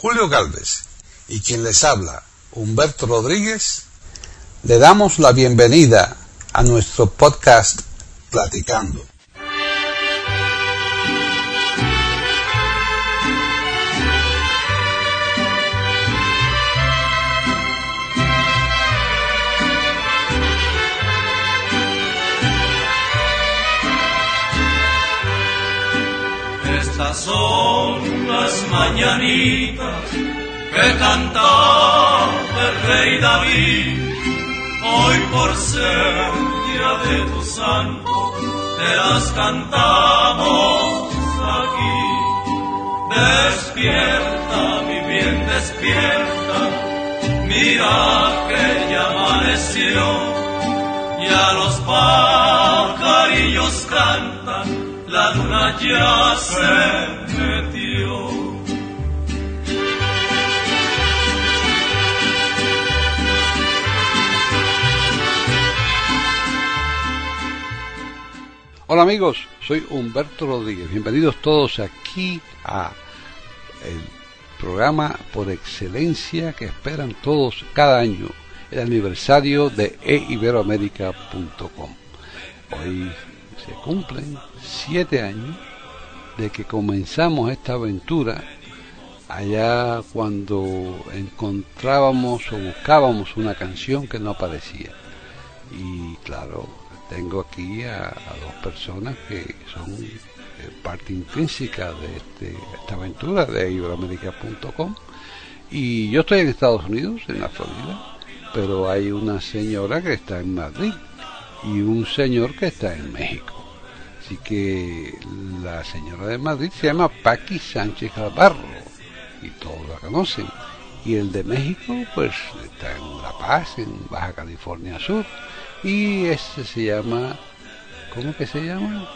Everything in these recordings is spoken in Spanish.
Julio Gálvez y quien les habla, Humberto Rodríguez, le damos la bienvenida a nuestro podcast Platicando. Estas son las mañanitas que cantaba el rey David. Hoy por ser día de tu santo, te las cantamos aquí. Despierta, mi bien, despierta, mira que ya amaneció, ya los pajarillos cantan, la luna ya se metió. Hola amigos, soy Humberto Rodríguez. Bienvenidos todos aquí a el programa por excelencia que esperan todos cada año, el aniversario de eiberoamerica.com. Hoy se cumplen 7 años de que comenzamos esta aventura allá cuando encontrábamos o buscábamos una canción que no aparecía. Y claro, tengo aquí a dos personas que son parte intrínseca de esta aventura de eiberoamerica.com. Y yo estoy en Estados Unidos, en la Florida, pero hay una señora que está en Madrid y un señor que está en México. Así que la señora de Madrid se llama Paqui Sánchez Albarro y todos la conocen. Y el de México pues está en La Paz, en Baja California Sur. Y ese se llama, ¿cómo que se llama?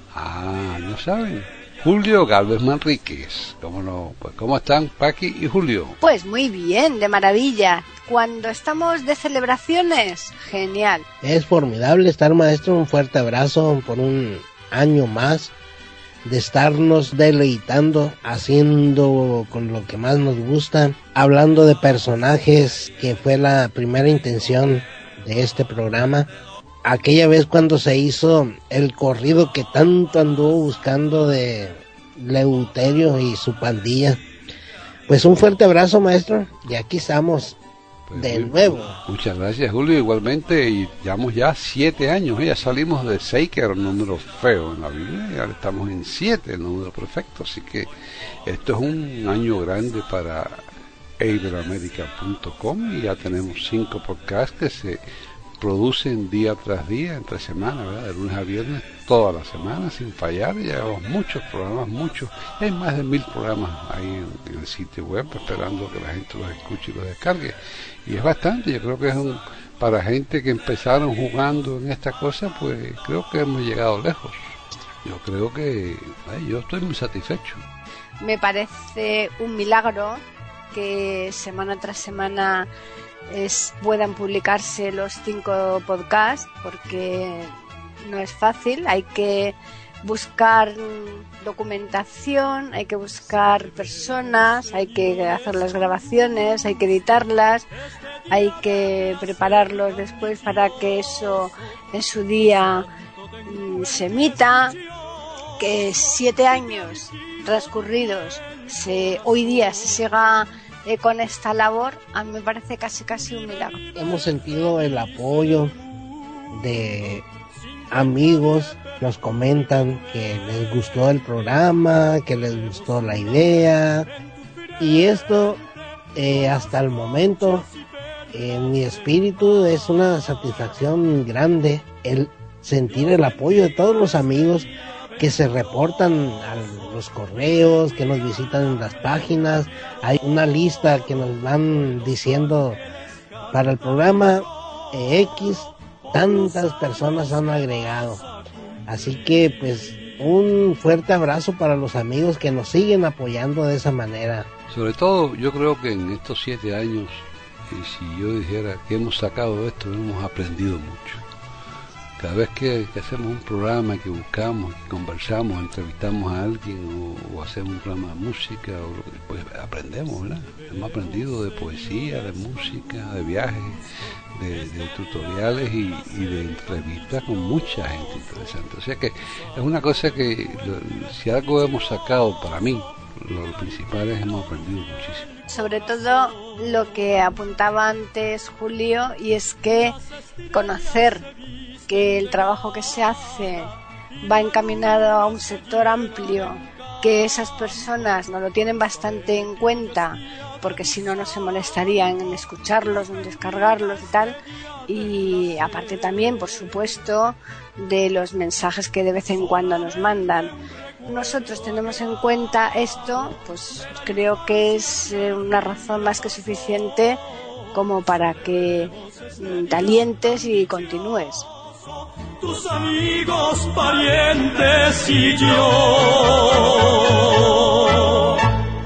No saben. Julio Gálvez Manríquez. ¿Cómo no? Pues ¿cómo están Paqui y Julio? Pues muy bien, de maravilla. Cuando estamos de celebraciones, genial. Es formidable estar, maestro. Un fuerte abrazo por un año más de estarnos deleitando, haciendo con lo que más nos gusta, hablando de personajes, que fue la primera intención de este programa. Aquella vez cuando se hizo el corrido que tanto anduvo buscando de Leuterio y su pandilla. Pues un fuerte abrazo, maestro, y aquí estamos de nuevo. Muchas gracias, Julio, igualmente. Y llevamos ya 7 años, ya salimos de 6, que era un número feo en la Biblia, y ahora estamos en 7, el número perfecto. Así que esto es un año grande para eiberoamerica.com, y ya tenemos 5 podcasts que se producen día tras día, entre semana, ¿verdad? De lunes a viernes, toda la semana, sin fallar. Llevamos muchos programas, hay más de 1000 programas ahí en el sitio web, esperando que la gente los escuche y los descargue. Y es bastante. Yo creo que es para gente que empezaron jugando en esta cosa, pues creo que hemos llegado lejos. Yo creo que yo estoy muy satisfecho. Me parece un milagro que semana tras semana puedan publicarse los 5 podcasts, porque no es fácil. Hay que buscar documentación, hay que buscar personas, hay que hacer las grabaciones, hay que editarlas, hay que prepararlos después para que eso en su día se emita. Que 7 años transcurridos hoy día se siga con esta labor, a mí me parece casi un milagro. Hemos sentido el apoyo de amigos, nos comentan que les gustó el programa, que les gustó la idea, y esto hasta el momento en mi espíritu es una satisfacción grande el sentir el apoyo de todos los amigos que se reportan a los correos, que nos visitan en las páginas. Hay una lista que nos van diciendo para el programa X, tantas personas han agregado. Así que pues un fuerte abrazo para los amigos que nos siguen apoyando de esa manera. Sobre todo yo creo que en estos 7 años, y si yo dijera que hemos sacado esto, hemos aprendido mucho. cada vez que hacemos un programa, que buscamos, que conversamos, entrevistamos a alguien o hacemos un programa de música, pues aprendemos, ¿verdad? Hemos aprendido de poesía, de música, de viajes, de tutoriales y de entrevistas con mucha gente interesante. O sea que es una cosa que si algo hemos sacado para mí, lo principal es hemos aprendido muchísimo. Sobre todo lo que apuntaba antes Julio, y es que conocer que el trabajo que se hace va encaminado a un sector amplio, que esas personas no lo tienen bastante en cuenta, porque si no, no se molestarían en escucharlos, en descargarlos y tal. Y aparte también, por supuesto, de los mensajes que de vez en cuando nos mandan. Nosotros tenemos en cuenta esto, pues creo que es una razón más que suficiente como para que te alientes y continúes. Tus amigos, parientes y yo.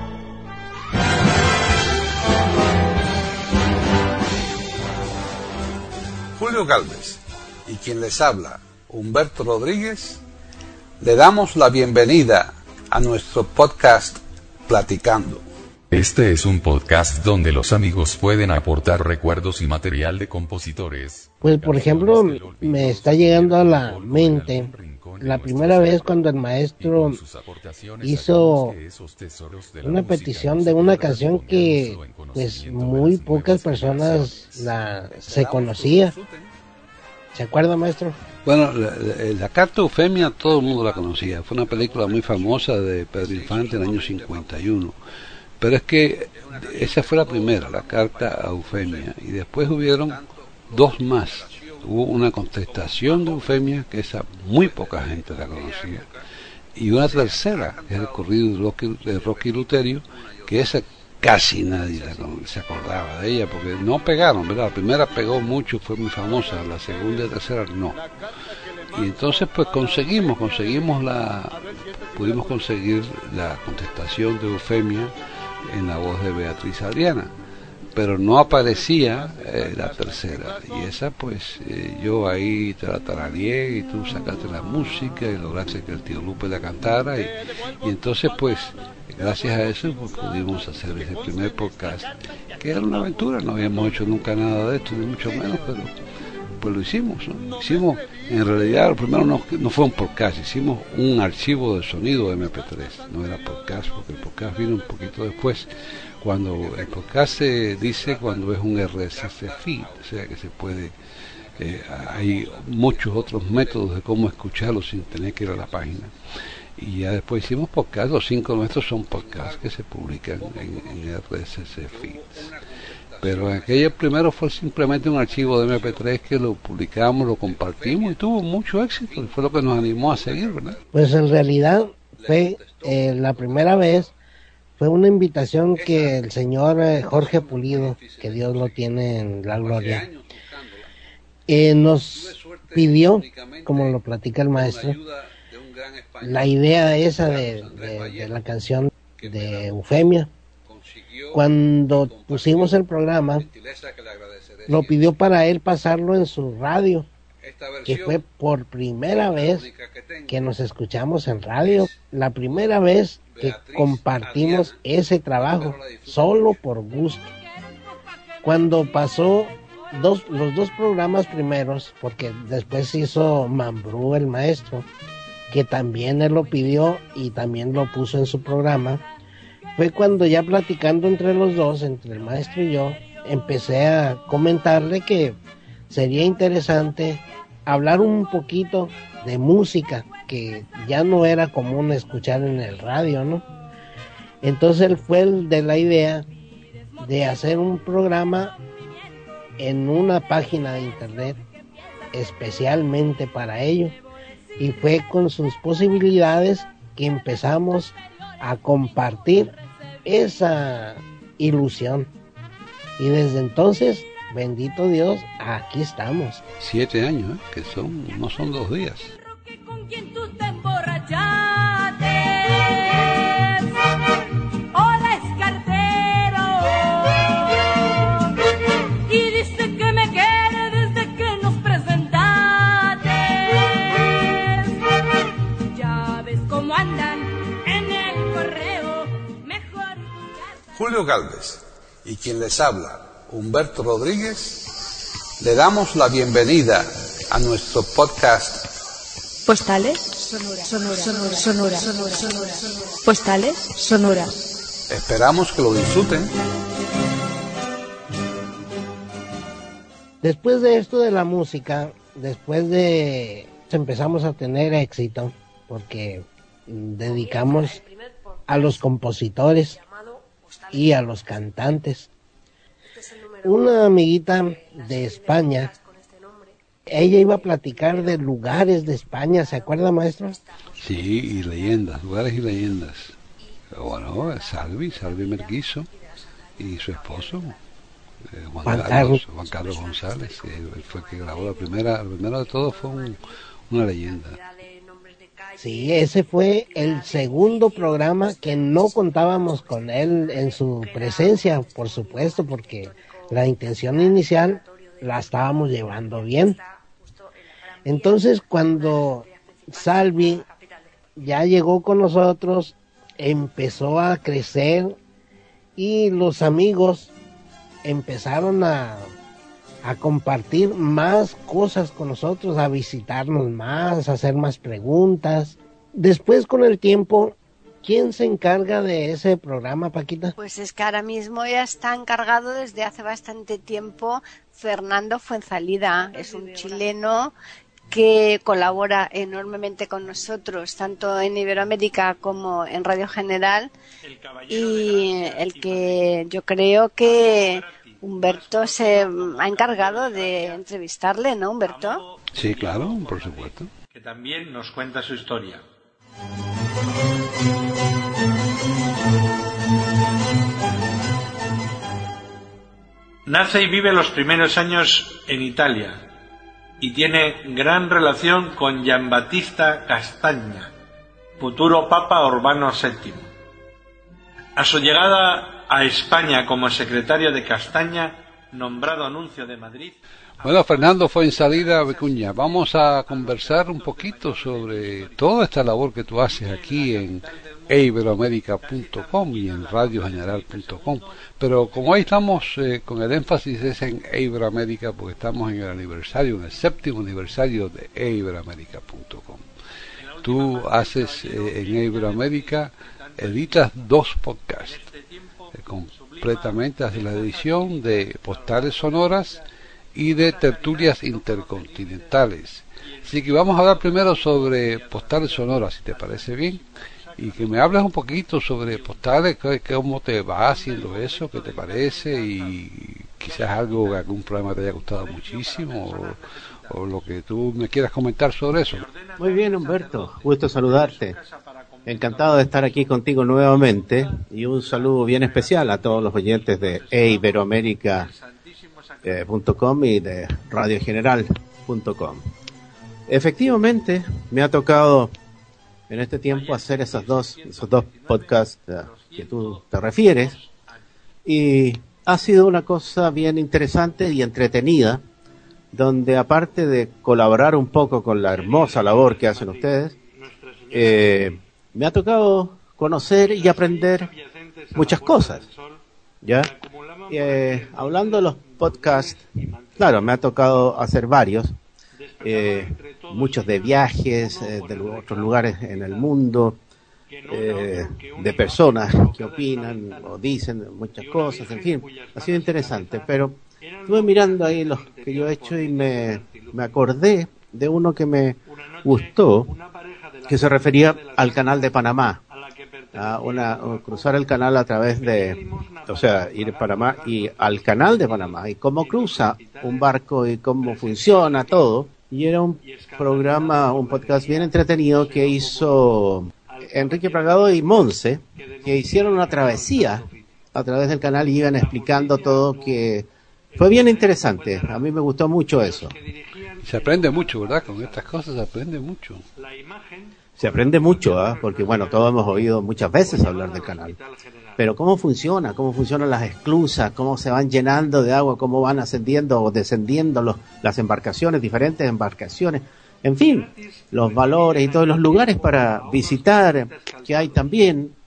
Julio Galvez y quien les habla, Humberto Rodríguez, le damos la bienvenida a nuestro podcast Platicando. Este es un podcast donde los amigos pueden aportar recuerdos y material de compositores. Pues por ejemplo, me está llegando a la mente la primera vez cuando el maestro hizo una petición de una canción que pues muy pocas personas se conocía. ¿Se acuerda, maestro? Bueno, la Carta Eufemia todo el mundo la conocía. Fue una película muy famosa de Pedro Infante en el año 51. Pero es que esa fue la primera, la Carta a Eufemia. Y después hubieron dos más. Hubo una contestación de Eufemia, que esa muy poca gente la conocía. Y una tercera, que es el corrido de Rocky Luterio, que esa casi nadie se acordaba de ella, porque no pegaron, ¿verdad? La primera pegó mucho, fue muy famosa, la segunda y tercera no. Y entonces pues pudimos conseguir la contestación de Eufemia en la voz de Beatriz Adriana, pero no aparecía la tercera, y esa pues yo ahí te la tarareé y tú sacaste la música y lograste que el tío Lupe la cantara, y entonces pues gracias a eso pues, pudimos hacer ese primer podcast, que era una aventura, no habíamos hecho nunca nada de esto, ni mucho menos, pero pues lo hicimos, ¿no? Hicimos, en realidad, lo primero no fue un podcast, hicimos un archivo de sonido de MP3, no era podcast, porque el podcast vino un poquito después, cuando el podcast se dice cuando es un RSS feed, o sea que se puede, hay muchos otros métodos de cómo escucharlo sin tener que ir a la página. Y ya después hicimos podcast, los 5 nuestros son podcasts que se publican en RSS feeds. Pero aquello primero fue simplemente un archivo de MP3 que lo publicamos, lo compartimos y tuvo mucho éxito, y fue lo que nos animó a seguir, ¿verdad? Pues en realidad fue la primera vez, fue una invitación que el señor Jorge Pulido, que Dios lo tiene en la gloria, nos pidió, como lo platica el maestro, la idea esa de la canción de Eufemia. Cuando pusimos el programa, lo pidió para él pasarlo en su radio, que fue por primera vez que nos escuchamos en radio, la primera vez que compartimos ese trabajo, solo por gusto. Cuando pasó los dos programas primeros, porque después hizo Mambrú el maestro, que también él lo pidió y también lo puso en su programa, fue cuando ya platicando entre los dos, entre el maestro y yo, empecé a comentarle que sería interesante hablar un poquito de música, que ya no era común escuchar en el radio, ¿no? Entonces él fue el de la idea de hacer un programa en una página de internet especialmente para ello, y fue con sus posibilidades que empezamos a compartir esa ilusión, y desde entonces, bendito Dios, aquí estamos. 7 años, que no son 2 días. ¿Con quién tú te emborrachaste? Hola, es cartero. Y dice que me quiere desde que nos presentaste. Julio Galvez y quien les habla, Humberto Rodríguez, le damos la bienvenida a nuestro podcast Postales Sonora. Postales Sonora. Esperamos que lo disfruten. Después de esto de la música, empezamos a tener éxito, porque dedicamos a los compositores y a los cantantes. Una amiguita de España, ella iba a platicar de lugares de España, ¿se acuerda, maestro? Sí, y leyendas, lugares y leyendas. Bueno, Salvi Merquizo y su esposo, Juan Carlos González, él fue el que grabó lo primero de todo fue una leyenda. Sí, ese fue el segundo programa que no contábamos con él en su presencia, por supuesto, porque la intención inicial la estábamos llevando bien. Entonces, cuando Salvi ya llegó con nosotros, empezó a crecer y los amigos empezaron a compartir más cosas con nosotros, a visitarnos más, a hacer más preguntas. Después, con el tiempo, ¿quién se encarga de ese programa, Paquita? Pues es que ahora mismo ya está encargado desde hace bastante tiempo Fernando Fuenzalida. Es un chileno que colabora enormemente con nosotros, tanto en Iberoamérica como en Radio General, y el que yo creo que Humberto se ha encargado de entrevistarle, ¿no, Humberto? Sí, claro, por supuesto. Que también nos cuenta su historia. Nace y vive los primeros años en Italia y tiene gran relación con Giambattista Castagna, futuro Papa Urbano VII. A su llegada a España como secretario de Castagna, nombrado nuncio de Madrid. Bueno, Fernando Fuenzalida Vicuña, vamos a conversar un poquito sobre toda esta labor que tú haces aquí en eiberoamerica.com y en radiogeneral.com, pero como hoy estamos con el énfasis es en Iberoamérica, porque estamos en el aniversario, en el 7º aniversario de eiberoamerica.com. Tú haces en Iberoamérica, editas 2 podcasts, completamente haces la edición de Postales Sonoras y de Tertulias Intercontinentales. Así que vamos a hablar primero sobre Postales Sonoras, si te parece bien, y que me hables un poquito sobre Postales, cómo te va haciendo eso, qué te parece, y quizás algún programa te haya gustado muchísimo, o lo que tú me quieras comentar sobre eso. Muy bien, Humberto, gusto saludarte. Encantado de estar aquí contigo nuevamente, y un saludo bien especial a todos los oyentes de eiberoamerica.com y de radiogeneral.com. Efectivamente, me ha tocado en este tiempo hacer esos dos podcasts que tú te refieres, y ha sido una cosa bien interesante y entretenida, donde aparte de colaborar un poco con la hermosa labor que hacen ustedes, me ha tocado conocer y aprender muchas cosas, ¿ya? Hablando de los podcasts, claro, me ha tocado hacer varios, muchos de viajes, de otros lugares en el mundo, de personas que opinan o dicen muchas cosas, en fin, ha sido interesante, pero estuve mirando ahí los que yo he hecho y me acordé de uno que me gustó, que se refería al canal de Panamá, a cruzar el canal a través de, o sea, ir a Panamá y al canal de Panamá, y cómo cruza un barco y cómo funciona todo. Y era un programa, un podcast bien entretenido que hizo Enrique Pragado y Monse, que hicieron una travesía a través del canal y iban explicando todo, que fue bien interesante. A mí me gustó mucho eso. Se aprende mucho, ¿verdad? Con estas cosas se aprende mucho. Se aprende mucho, porque bueno, todos hemos oído muchas veces hablar del canal. Pero cómo funcionan las esclusas, cómo se van llenando de agua, cómo van ascendiendo o descendiendo las embarcaciones, diferentes embarcaciones. En fin, los valores y todos los lugares para visitar que hay también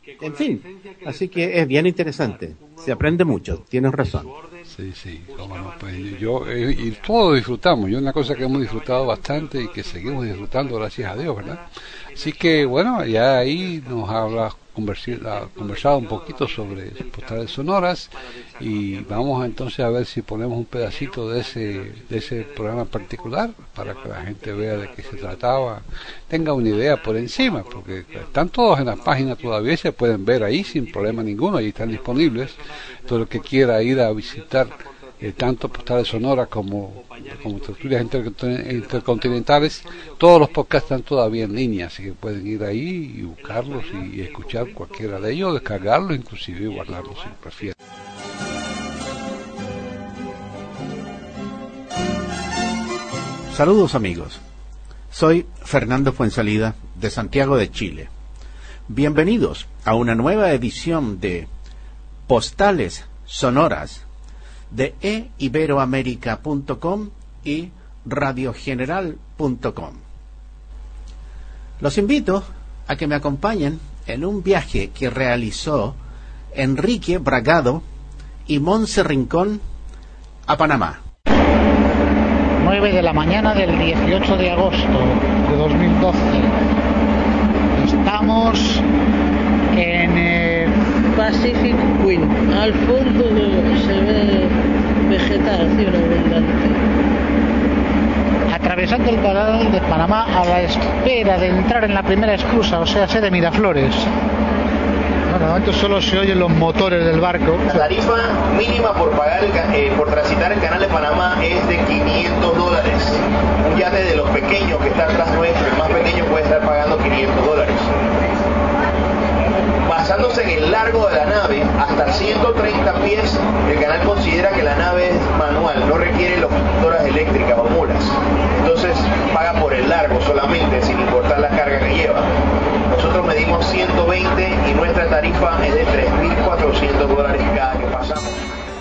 En fin, así que es bien interesante. Se aprende mucho, tienes razón. Sí, cómo no, pues y todos disfrutamos, una cosa que hemos disfrutado bastante y que seguimos disfrutando, gracias a Dios, ¿verdad? Así que bueno, ya ahí nos habla conversado un poquito sobre postales sonoras y vamos entonces a ver si ponemos un pedacito de ese programa particular para que la gente vea de qué se trataba, tenga una idea por encima, porque están todos en la página todavía y se pueden ver ahí sin problema ninguno, ahí están disponibles. Todo el que quiera ir a visitar tanto postales sonoras como tertulias intercontinentales, todos los podcasts están todavía en línea, así que pueden ir ahí y buscarlos y escuchar cualquiera de ellos, descargarlos, inclusive guardarlos si prefieren. Saludos amigos, soy Fernando Fuensalida de Santiago de Chile. Bienvenidos a una nueva edición de Postales Sonoras de eiberoamerica.com y radiogeneral.com. Los invito a que me acompañen en un viaje que realizó Enrique Bragado y Monse Rincón a Panamá. 9 de la mañana del 18 de agosto de 2012. Estamos en el Pacific Wind. Al fondo se ve vegetación abundante. Atravesando el canal de Panamá a la espera de entrar en la primera esclusa, o sea, de Miraflores. Bueno, de momento solo se oyen los motores del barco. La tarifa mínima por pagar por transitar el canal de Panamá es de $500. Un yate de los pequeños que está atrás nuestro, el más pequeño, puede estar pagando $500. Basándose en el largo de la nave, hasta 130 pies, el canal considera que la nave es manual, no requiere locomotoras eléctricas o mulas. Entonces paga por el largo solamente, sin importar la carga que lleva. Nosotros medimos 120 y nuestra tarifa es de $3.400 cada que pasamos.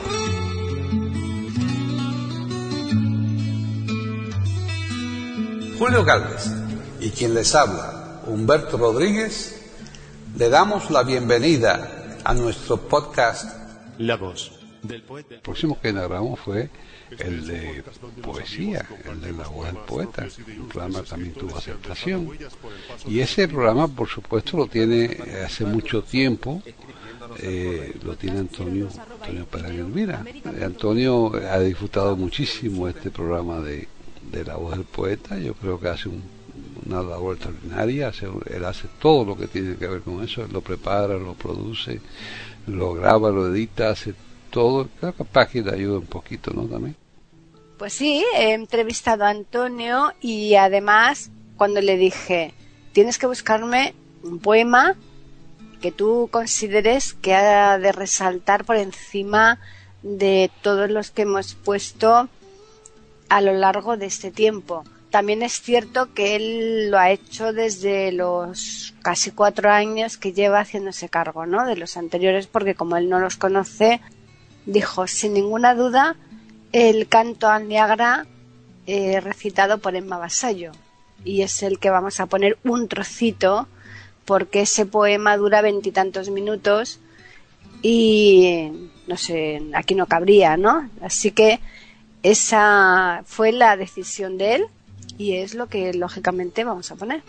Julio Galvez y quien les habla, Humberto Rodríguez, le damos la bienvenida a nuestro podcast La Voz del Poeta. El próximo que grabamos fue el de poesía, el de La Voz del Poeta. El programa también tuvo aceptación. Y ese programa, por supuesto, lo tiene hace mucho tiempo, lo tiene Antonio Perán Elvira. Antonio ha disfrutado muchísimo este programa de La Voz del Poeta. Yo creo que hace una labor extraordinaria. Él hace todo lo que tiene que ver con eso. Él lo prepara, lo produce, lo graba, lo edita, hace todo. Creo que capaz que le ayuda un poquito, ¿no? También. Pues sí, he entrevistado a Antonio y además cuando le dije, tienes que buscarme un poema que tú consideres que ha de resaltar por encima de todos los que hemos puesto a lo largo de este tiempo. También es cierto que él lo ha hecho desde los casi 4 años que lleva haciéndose cargo, ¿no?, de los anteriores, porque como él no los conoce, dijo sin ninguna duda el canto al Niágara recitado por Emma Vasallo, y es el que vamos a poner un trocito porque ese poema dura 20 y tantos minutos y no sé, aquí no cabría, ¿no? Así que esa fue la decisión de él y es lo que lógicamente vamos a poner.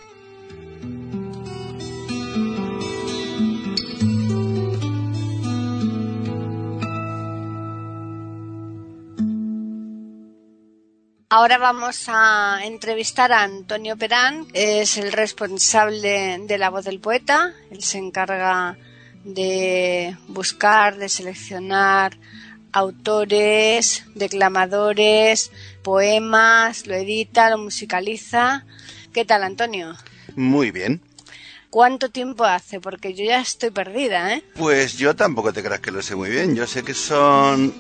Ahora vamos a entrevistar a Antonio Perán, es el responsable de La Voz del Poeta. Él se encarga de buscar, de seleccionar autores, declamadores, poemas, lo edita, lo musicaliza. ¿Qué tal, Antonio? Muy bien. ¿Cuánto tiempo hace? Porque yo ya estoy perdida, ¿eh? Pues yo tampoco te creas que lo sé muy bien. Yo sé que son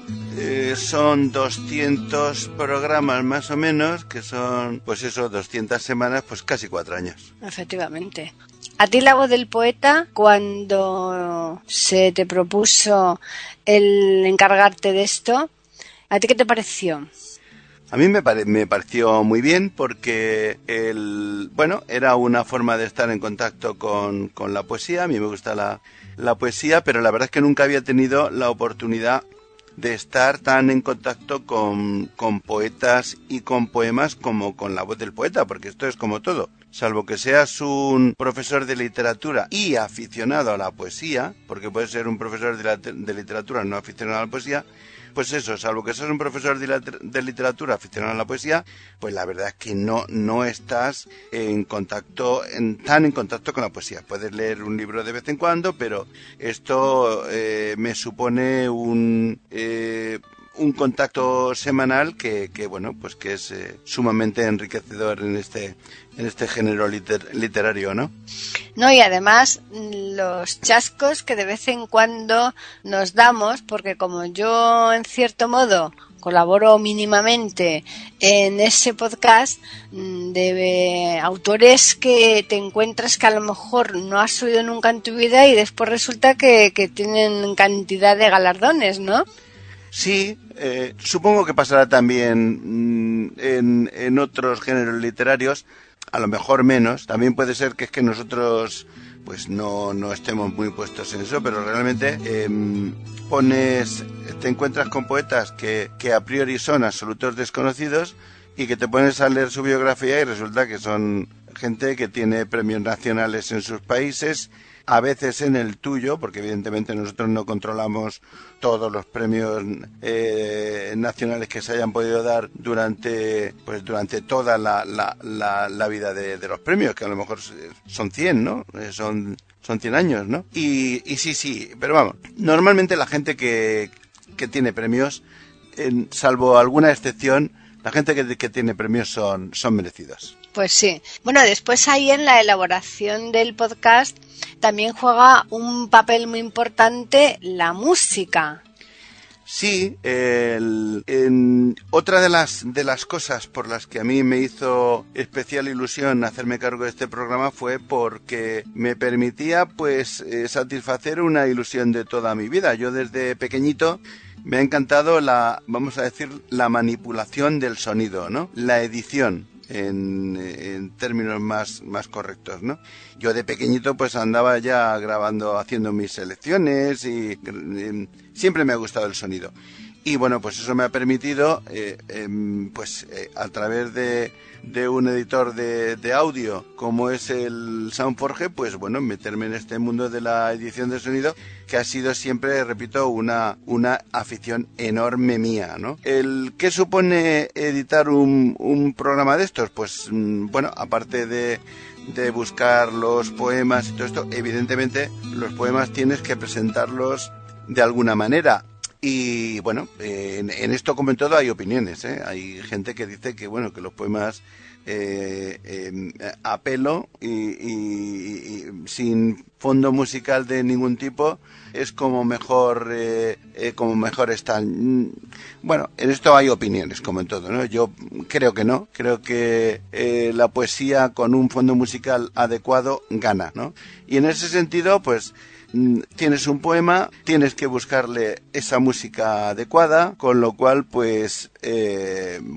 200 programas más o menos, que son, pues eso, 200 semanas, pues casi 4 años. Efectivamente. A ti La Voz del Poeta, cuando se te propuso el encargarte de esto, ¿a ti qué te pareció? A mí me pareció muy bien porque era una forma de estar en contacto con la poesía. A mí me gusta la poesía, pero la verdad es que nunca había tenido la oportunidad de estar tan en contacto con poetas y con poemas como con la voz del poeta, porque esto es como todo. Salvo que seas un profesor de literatura y aficionado a la poesía, porque puedes ser un profesor de literatura no aficionado a la poesía, pues eso, salvo que seas un profesor de literatura aficionado a la poesía, pues la verdad es que no estás tan en contacto con la poesía. Puedes leer un libro de vez en cuando, pero esto me supone un contacto semanal que es sumamente enriquecedor en este género literario, ¿no? No, y además los chascos que de vez en cuando nos damos, porque como yo en cierto modo colaboro mínimamente en ese podcast de autores que te encuentras que a lo mejor no has oído nunca en tu vida y después resulta que tienen cantidad de galardones, ¿no? Sí, supongo que pasará también en otros géneros literarios, a lo mejor menos. También puede ser que es que nosotros pues no estemos muy puestos en eso, pero realmente te encuentras con poetas que a priori son absolutos desconocidos y que te pones a leer su biografía y resulta que son gente que tiene premios nacionales en sus países, a veces en el tuyo, porque evidentemente nosotros no controlamos todos los premios nacionales que se hayan podido dar durante toda la vida de los premios, que a lo mejor son 100, ¿no? Son 100 años, ¿no? Y sí, pero vamos, normalmente la gente que tiene premios, salvo alguna excepción, la gente que tiene premios son merecidos. Pues sí. Bueno, después ahí en la elaboración del podcast también juega un papel muy importante la música. Sí, otra de las cosas por las que a mí me hizo especial ilusión hacerme cargo de este programa fue porque me permitía satisfacer una ilusión de toda mi vida. Yo desde pequeñito me ha encantado la manipulación del sonido, ¿no? La edición. En términos más correctos, ¿no? Yo de pequeñito pues andaba ya haciendo mis selecciones y siempre me ha gustado el sonido. Y bueno, pues eso me ha permitido, a través de un editor de audio como es el Soundforge, pues bueno, meterme en este mundo de la edición de sonido, que ha sido siempre, repito, una afición enorme mía, ¿no? ¿Qué supone editar un programa de estos? Pues bueno, aparte de buscar los poemas y todo esto, evidentemente los poemas tienes que presentarlos de alguna manera. Y bueno, en esto como en todo hay opiniones, ¿eh? Hay gente que dice que bueno, que los poemas a pelo y sin fondo musical de ningún tipo es como mejor están. Bueno, en esto hay opiniones como en todo, ¿no? Yo creo que no, creo que la poesía con un fondo musical adecuado gana, ¿no? Y en ese sentido, pues tienes un poema, tienes que buscarle esa música adecuada, con lo cual en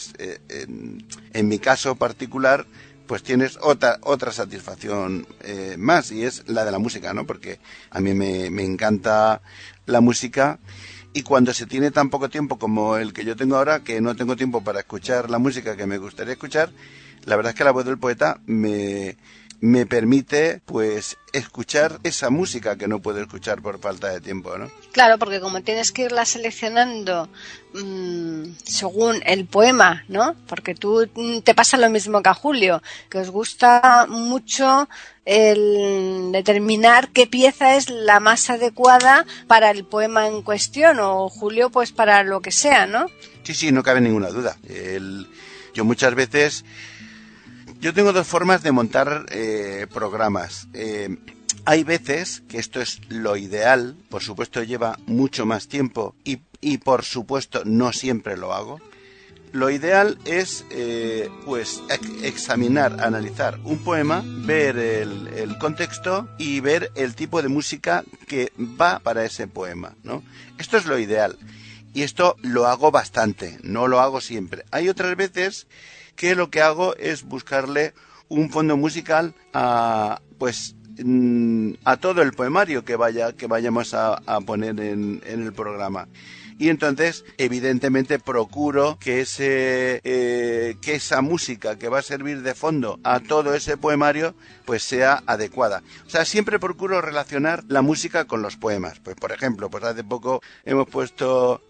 mi caso particular pues tienes otra satisfacción más, y es la de la música, ¿no? Porque a mí me encanta la música, y cuando se tiene tan poco tiempo como el que yo tengo ahora, que no tengo tiempo para escuchar la música que me gustaría escuchar, la verdad es que la voz del poeta me permite pues escuchar esa música que no puedo escuchar por falta de tiempo, ¿no? Claro, porque como tienes que irla seleccionando según el poema, ¿no? Porque tú te pasa lo mismo que a Julio, que os gusta mucho el determinar qué pieza es la más adecuada para el poema en cuestión, o Julio pues para lo que sea, ¿no? Sí, no cabe ninguna duda. Yo muchas veces... Yo tengo dos formas de montar programas. Hay veces que esto es lo ideal, por supuesto lleva mucho más tiempo y por supuesto no siempre lo hago. Lo ideal es examinar, analizar un poema, ver el contexto y ver el tipo de música que va para ese poema, ¿no? Esto es lo ideal. Y esto lo hago bastante, no lo hago siempre. Hay otras veces que lo que hago es buscarle un fondo musical a todo el poemario que vayamos a poner en el programa. Y entonces, evidentemente, procuro que esa música que va a servir de fondo a todo ese poemario, pues sea adecuada. O sea, siempre procuro relacionar la música con los poemas. Pues, por ejemplo, pues hace poco hemos puesto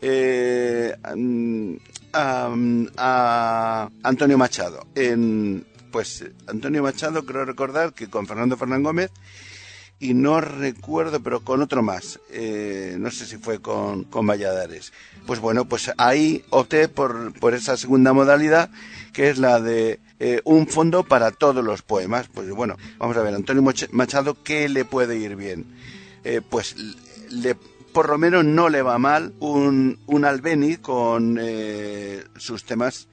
a Antonio Machado. Antonio Machado, creo recordar que con Fernando Fernán Gómez, y no recuerdo, pero con otro más, no sé si fue con Valladares. Pues bueno, pues ahí opté por esa segunda modalidad, que es la de un fondo para todos los poemas. Pues bueno, vamos a ver, Antonio Machado, ¿qué le puede ir bien? Por lo menos no le va mal un albéniz con sus temas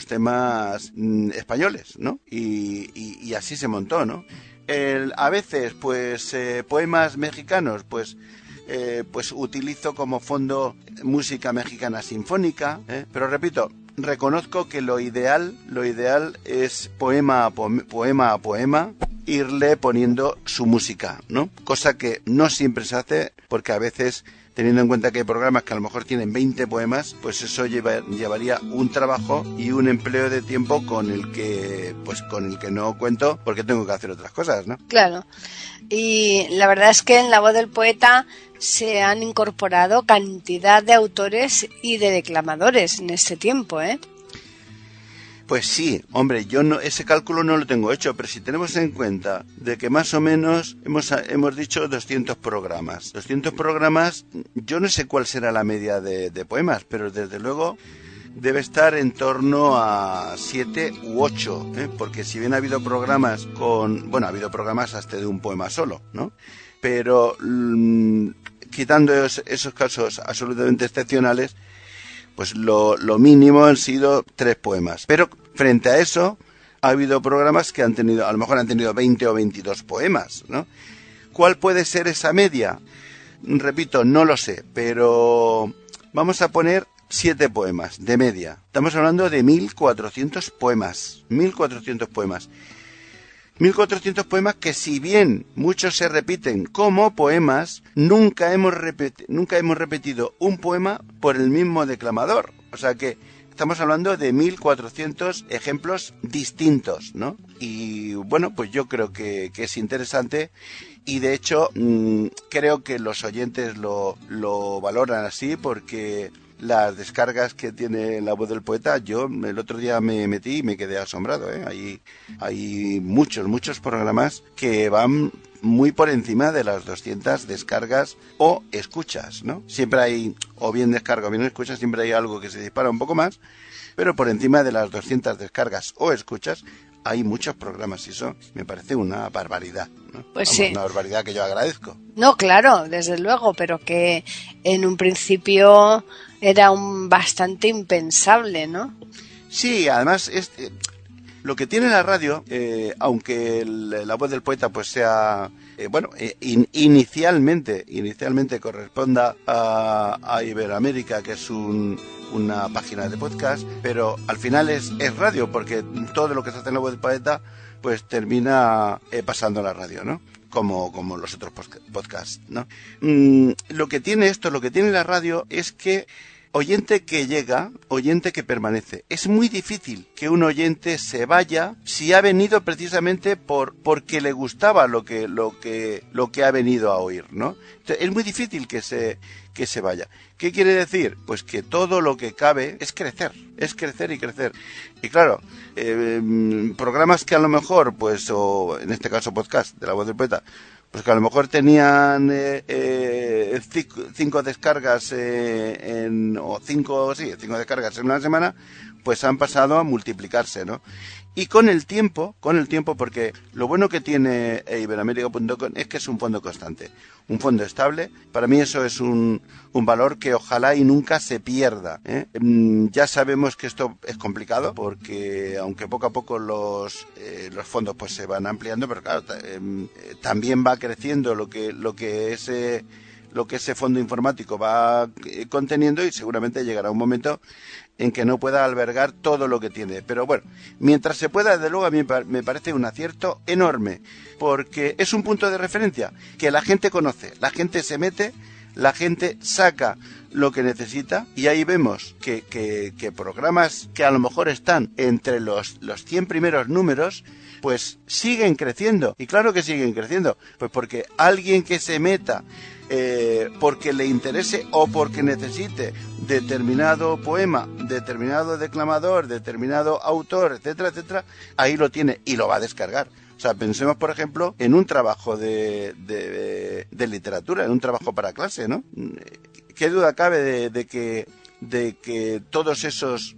españoles, ¿no? Y así se montó, ¿no? A veces, poemas mexicanos, pues utilizo como fondo música mexicana sinfónica, pero repito, reconozco que lo ideal es poema a poema, irle poniendo su música, ¿no? Cosa que no siempre se hace, porque a veces, teniendo en cuenta que hay programas que a lo mejor tienen 20 poemas, pues eso llevaría un trabajo y un empleo de tiempo con el que no cuento, porque tengo que hacer otras cosas, ¿no? Claro. Y la verdad es que en La Voz del Poeta se han incorporado cantidad de autores y de declamadores en este tiempo, ¿eh? Pues sí, hombre, ese cálculo no lo tengo hecho, pero si tenemos en cuenta de que más o menos hemos dicho 200 programas. 200 programas, yo no sé cuál será la media de poemas, pero desde luego debe estar en torno a 7 u 8, porque si bien ha habido programas ha habido programas hasta de un poema solo, ¿no? Pero quitando esos casos absolutamente excepcionales, pues lo mínimo han sido 3 poemas. Pero frente a eso, ha habido programas que a lo mejor han tenido 20 o 22 poemas, ¿no? ¿Cuál puede ser esa media? Repito, no lo sé, pero vamos a poner 7 poemas de media. Estamos hablando de 1.400 poemas. 1.400 poemas. 1.400 poemas que, si bien muchos se repiten como poemas, nunca hemos repetido un poema por el mismo declamador. O sea que estamos hablando de 1.400 ejemplos distintos, ¿no? Y bueno, pues yo creo que es interesante, y de hecho creo que los oyentes lo valoran así, porque las descargas que tiene La Voz del Poeta, yo el otro día me metí y me quedé asombrado, ¿eh? Hay muchos programas que van muy por encima de las 200 descargas o escuchas, ¿no? Siempre hay, o bien descarga o bien escuchas, siempre hay algo que se dispara un poco más, pero por encima de las 200 descargas o escuchas hay muchos programas, y eso me parece una barbaridad, ¿no? Pues sí. Una barbaridad que yo agradezco. No, claro, desde luego, pero que en un principio era bastante impensable, ¿no? Sí, además lo que tiene la radio, aunque La Voz del Poeta pues sea inicialmente corresponda a Iberoamérica, que es una página de podcast, pero al final es radio, porque todo lo que se hace en La Voz del Poeta pues termina pasando a la radio, ¿no? Como los otros podcasts, ¿no? Lo que tiene la radio es que oyente que llega, oyente que permanece. Es muy difícil que un oyente se vaya si ha venido precisamente porque le gustaba lo que ha venido a oír, ¿no? Entonces, es muy difícil que se vaya. ¿Qué quiere decir? Pues que todo lo que cabe es crecer y crecer. Y claro, programas que a lo mejor, pues, o en este caso podcast de La Voz del Poeta, pues que a lo mejor tenían 5 descargas o 5 descargas en una semana, pues han pasado a multiplicarse, ¿no? Y con el tiempo, porque lo bueno que tiene Iberoamérica.com es que es un fondo constante, un fondo estable. Para mí eso es un valor que ojalá y nunca se pierda, ¿eh? Ya sabemos que esto es complicado, porque aunque poco a poco los fondos pues se van ampliando, pero claro, también va creciendo lo que es lo que ese fondo informático va conteniendo, y seguramente llegará un momento en que no pueda albergar todo lo que tiene. Pero bueno, mientras se pueda, desde luego a mí me parece un acierto enorme, porque es un punto de referencia que la gente conoce, la gente se mete, la gente saca lo que necesita, y ahí vemos que programas que a lo mejor están entre los 100 primeros números, pues siguen creciendo. Y claro que siguen creciendo, pues porque alguien que se meta, porque le interese o porque necesite determinado poema, determinado declamador, determinado autor, etcétera, etcétera, ahí lo tiene y lo va a descargar. O sea, pensemos, por ejemplo, en un trabajo de literatura, en un trabajo para clase, ¿no? ¿Qué duda cabe de que todos esos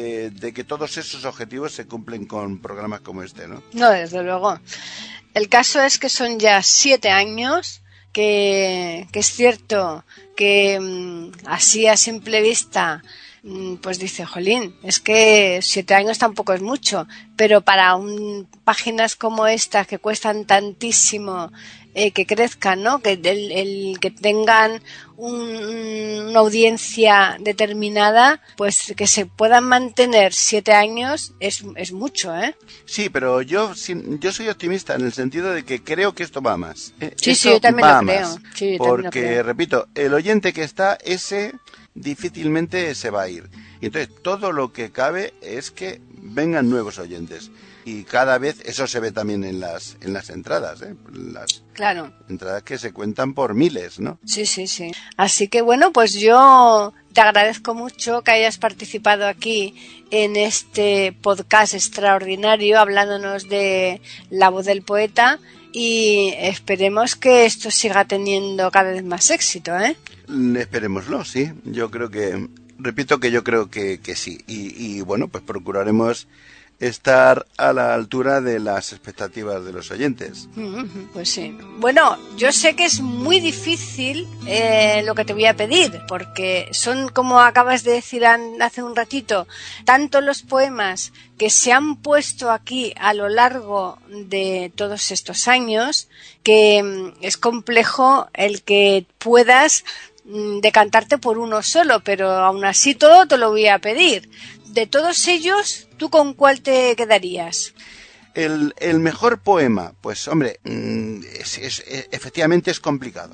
objetivos se cumplen con programas como este, ¿no? No, desde luego. El caso es que son ya 7 años, que es cierto que así a simple vista pues dice, jolín, es que 7 años tampoco es mucho, pero para páginas como estas que cuestan tantísimo que crezcan, ¿no? Que que tengan una audiencia determinada, pues que se puedan mantener 7 años es mucho, ¿eh? Sí, pero yo soy optimista en el sentido de que creo que esto va más. Sí, yo también lo creo. Sí, porque, repito, el oyente que está, ese difícilmente se va a ir. Y entonces todo lo que cabe es que vengan nuevos oyentes. Y cada vez eso se ve también en las entradas, las entradas que se cuentan por miles, ¿no? Sí. Así que bueno, pues yo te agradezco mucho que hayas participado aquí en este podcast extraordinario hablándonos de La Voz del Poeta, y esperemos que esto siga teniendo cada vez más éxito, ¿eh? Esperémoslo, sí. Yo creo que, repito que yo creo que sí. Y bueno, pues procuraremos estar a la altura de las expectativas de los oyentes. Pues sí. Bueno, yo sé que es muy difícil lo que te voy a pedir, porque son, como acabas de decir hace un ratito, tanto los poemas que se han puesto aquí a lo largo de todos estos años, que es complejo el que puedas decantarte por uno solo, pero aún así todo te lo voy a pedir. De todos ellos, ¿tú con cuál te quedarías? El mejor poema, pues hombre, efectivamente es complicado,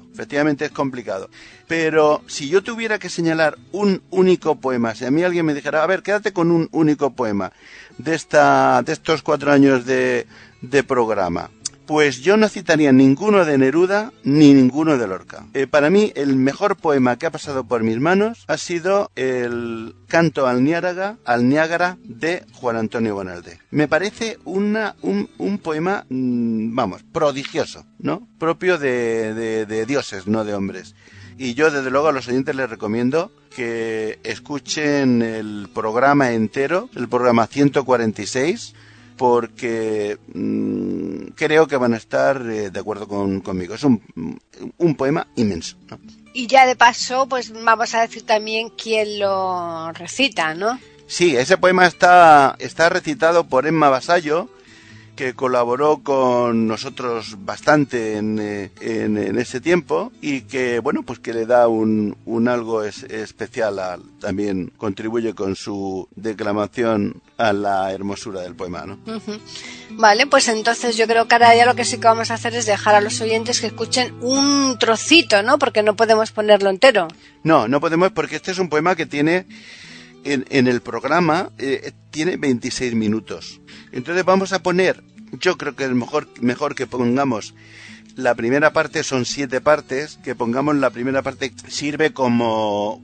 pero si yo tuviera que señalar un único poema, si a mí alguien me dijera, a ver, quédate con un único poema de estos 4 años de programa, pues yo no citaría ninguno de Neruda ni ninguno de Lorca. Para mí, el mejor poema que ha pasado por mis manos ha sido el Canto al Niágara de Juan Antonio Bonaldé. Me parece un poema, prodigioso, ¿no? Propio de dioses, no de hombres. Y yo, desde luego, a los oyentes les recomiendo que escuchen el programa entero, el programa 146, porque creo que van a estar de acuerdo conmigo. Es un poema inmenso, ¿no? Y ya de paso, pues vamos a decir también quién lo recita, ¿no? Sí, ese poema está recitado por Emma Vasallo, que colaboró con nosotros bastante en ese tiempo, y que, bueno, pues que le da un algo especial, también contribuye con su declamación a la hermosura del poema, ¿no? Uh-huh. Vale, pues entonces yo creo que ahora ya lo que sí que vamos a hacer es dejar a los oyentes que escuchen un trocito, ¿no? Porque no podemos ponerlo entero. No podemos, porque este es un poema que tiene... En el programa tiene 26 minutos. Entonces vamos a poner, yo creo que es mejor que pongamos la primera parte, son 7 partes, que pongamos la primera parte, sirve como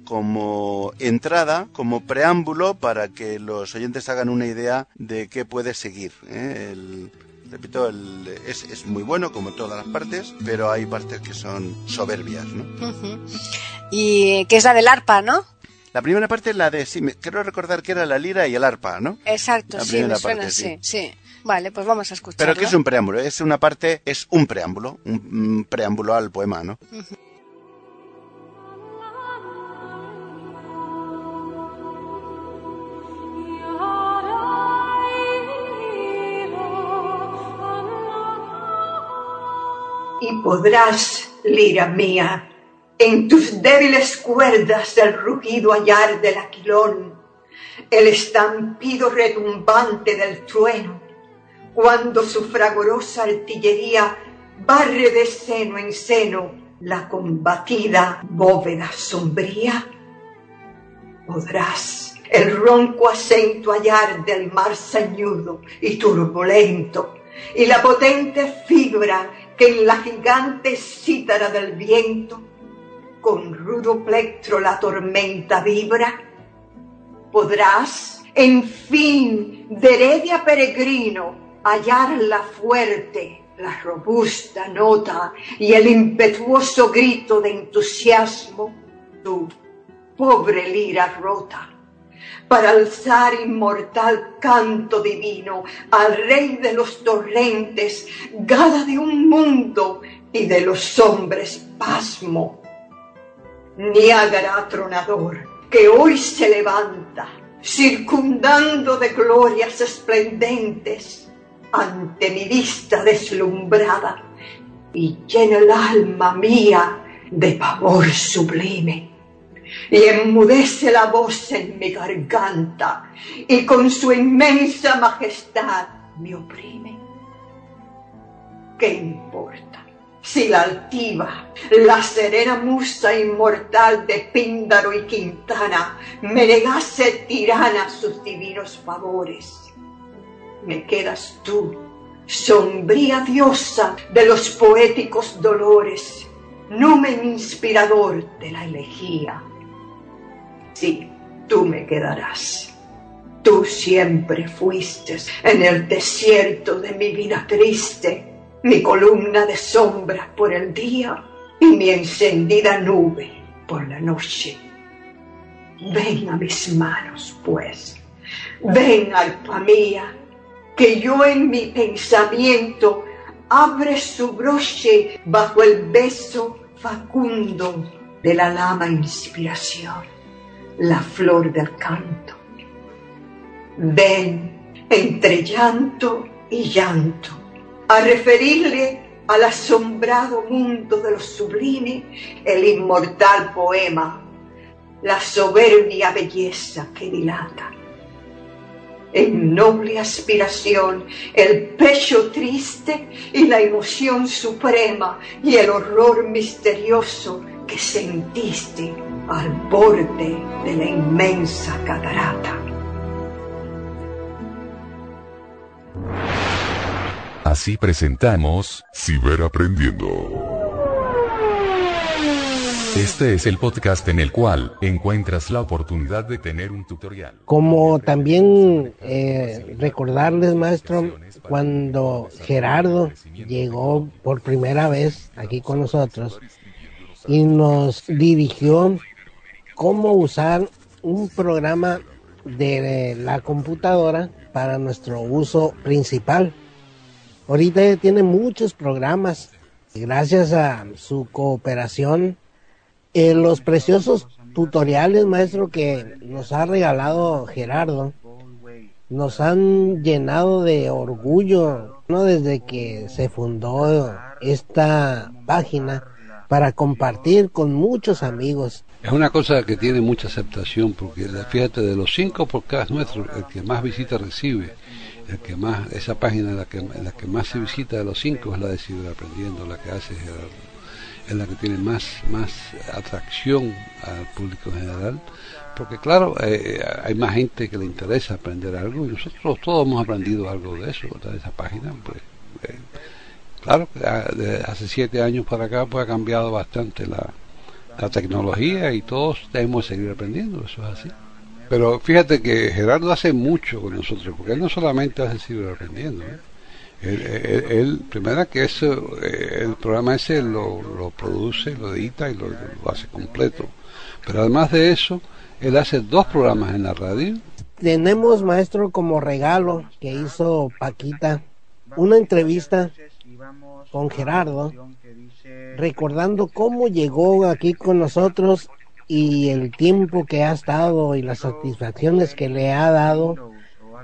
entrada, como preámbulo, para que los oyentes hagan una idea de qué puede seguir, ¿eh? Repito, es muy bueno como todas las partes, pero hay partes que son soberbias, ¿no? Uh-huh. Y que es la del arpa, ¿no? La primera parte es la de, sí, quiero recordar que era la lira y el arpa, ¿no? Exacto, sí, me suena así, sí. Vale, pues vamos a escucharlo. Pero que es un preámbulo, es un preámbulo al poema, ¿no? Uh-huh. Y podrás, lira mía, En tus débiles cuerdas el rugido hallar del aquilón, el estampido retumbante del trueno, cuando su fragorosa artillería barre de seno en seno la combatida bóveda sombría. Podrás el ronco acento hallar del mar sañudo y turbulento, y la potente fibra que en la gigante cítara del viento con rudo plectro la tormenta vibra. Podrás, en fin, de Heredia peregrino, hallarla fuerte, la robusta nota y el impetuoso grito de entusiasmo, tu pobre lira rota, para alzar inmortal canto divino al rey de los torrentes, gala de un mundo y de los hombres pasmo. Niágara atronador, que hoy se levanta, circundando de glorias esplendentes, ante mi vista deslumbrada, y llena el alma mía de pavor sublime, y enmudece la voz en mi garganta, y con su inmensa majestad me oprime. ¿Qué importa si la altiva, la serena musa inmortal de Píndaro y Quintana me negase tirana sus divinos favores? Me quedas tú, sombría diosa de los poéticos dolores, numen inspirador de la elegía. Sí, tú me quedarás. Tú siempre fuiste en el desierto de mi vida triste, mi columna de sombra por el día y mi encendida nube por la noche. Ven a mis manos, pues, ven, arpa mía, que yo en mi pensamiento abre su broche bajo el beso facundo de la lama inspiración, la flor del canto. Ven, entre llanto y llanto, a referirle al asombrado mundo de lo sublime el inmortal poema, la soberbia belleza que dilata. En noble aspiración el pecho triste y la emoción suprema y el horror misterioso que sentiste al borde de la inmensa catarata. Así presentamos Ciberaprendiendo. Este es el podcast en el cual encuentras la oportunidad de tener un tutorial. Como también recordarles, maestro, cuando Gerardo llegó por primera vez aquí con nosotros y nos dirigió cómo usar un programa de la computadora para nuestro uso principal. Ahorita tiene muchos programas. Gracias a su cooperación, los preciosos tutoriales, maestro, que nos ha regalado Gerardo, nos han llenado de orgullo, ¿no? Desde que se fundó esta página para compartir con muchos amigos. Es una cosa que tiene mucha aceptación, porque fíjate, de los 5 podcasts nuestros, el que más visitas recibe, el que más, esa página en la que más se visita de los 5 es la de Ciberaprendiendo, la que hace Gerardo, es la que tiene más atracción al público en general, porque claro, hay más gente que le interesa aprender algo, y nosotros todos hemos aprendido algo de eso, de esa página. Pues claro, de hace 7 años para acá pues ha cambiado bastante la tecnología, y todos debemos seguir aprendiendo, eso es así. Pero fíjate que Gerardo hace mucho con nosotros, porque él no solamente hace Ciberaprendiendo, él primero que eso, el programa ese lo produce, lo edita y lo hace completo, pero además de eso él hace 2 programas en la radio. Tenemos, maestro, como regalo que hizo Paquita, una entrevista con Gerardo, recordando cómo llegó aquí con nosotros y el tiempo que ha estado y las satisfacciones que le ha dado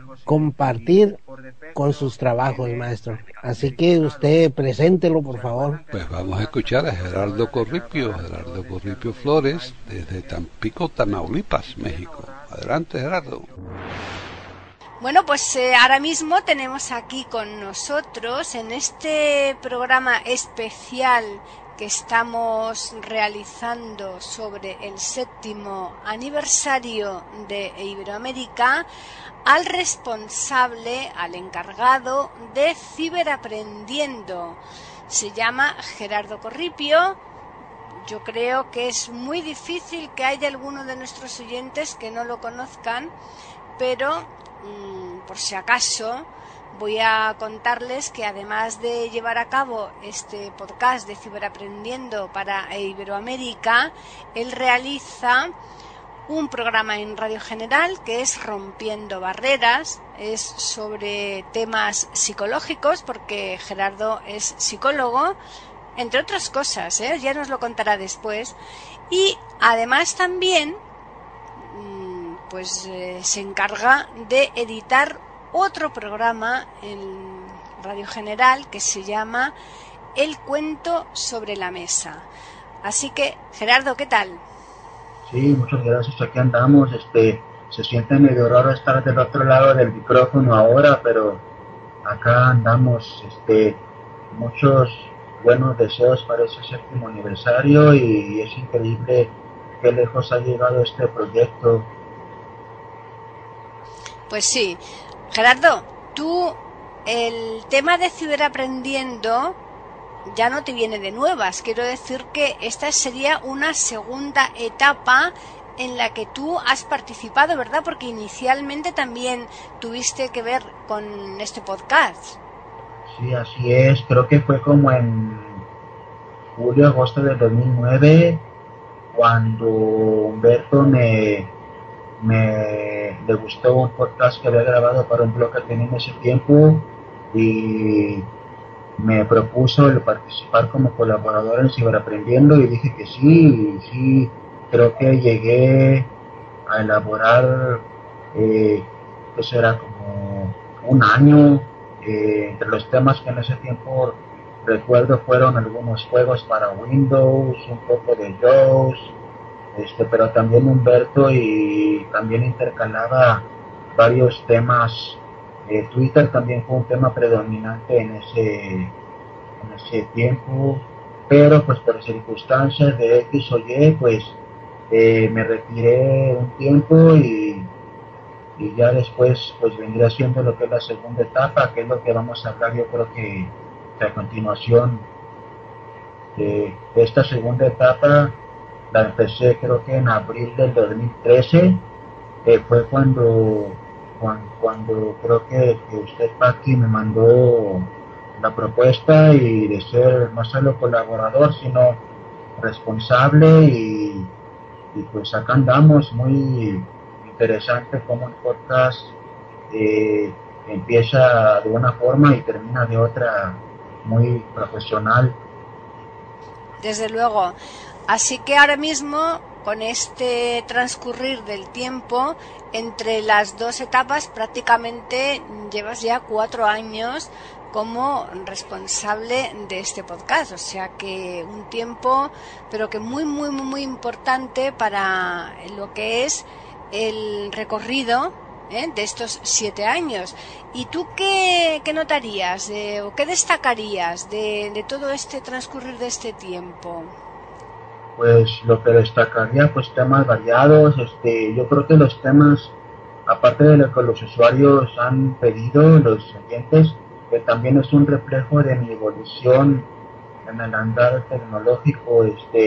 compartir con sus trabajos, maestro. Así que usted preséntelo, por favor. Pues vamos a escuchar a Gerardo Corripio Flores, desde Tampico, Tamaulipas, México. Adelante, Gerardo. Bueno, pues ahora mismo tenemos aquí con nosotros, en este programa especial que estamos realizando sobre el 7º aniversario de Iberoamérica, al responsable, al encargado de Ciberaprendiendo. Se llama Gerardo Corripio. Yo creo que es muy difícil que haya alguno de nuestros oyentes que no lo conozcan, pero por si acaso voy a contarles que además de llevar a cabo este podcast de Ciberaprendiendo para Iberoamérica, él realiza un programa en Radio General que es Rompiendo Barreras, es sobre temas psicológicos, porque Gerardo es psicólogo, entre otras cosas, ya nos lo contará después, y además también se encarga de editar otro programa en Radio General que se llama El Cuento sobre la Mesa. Así que, Gerardo, ¿qué tal? Sí, muchas gracias, aquí andamos. Se siente medio raro estar del otro lado del micrófono ahora, pero acá andamos. Muchos buenos deseos para ese 7º aniversario, y es increíble qué lejos ha llegado este proyecto. Pues sí. Gerardo, tú el tema de Ciberaprendiendo ya no te viene de nuevas. Quiero decir que esta sería una segunda etapa en la que tú has participado, ¿verdad? Porque inicialmente también tuviste que ver con este podcast. Sí, así es. Creo que fue como en julio, agosto del 2009, cuando Humberto le gustó un podcast que había grabado para un blog que tenía en ese tiempo, y me propuso el participar como colaborador en Ciberaprendiendo, y dije que sí. Creo que llegué a elaborar pues era como un año. Entre los temas que en ese tiempo recuerdo fueron algunos juegos para Windows, un poco de JAWS, pero también Humberto y también intercalaba varios temas. Twitter también fue un tema predominante en ese tiempo, pero pues por circunstancias de X o Y, pues me retiré un tiempo, y ya después pues vendría siendo lo que es la segunda etapa, que es lo que vamos a hablar yo creo que a continuación. De esta segunda etapa la empecé creo que en abril del 2013, fue cuando creo que usted, Paqui, me mandó la propuesta, y de ser no solo colaborador sino responsable, y pues acá andamos. Muy interesante cómo un podcast empieza de una forma y termina de otra, muy profesional. Desde luego. Así que ahora mismo, con este transcurrir del tiempo, entre las dos etapas prácticamente llevas ya 4 años como responsable de este podcast, o sea que un tiempo, pero que muy importante para lo que es el recorrido de estos 7 años. ¿Y tú qué notarías o qué destacarías de todo este transcurrir de este tiempo? Pues lo que destacaría, pues temas variados. Yo creo que los temas, aparte de lo que los usuarios han pedido, los oyentes, que también es un reflejo de mi evolución en el andar tecnológico.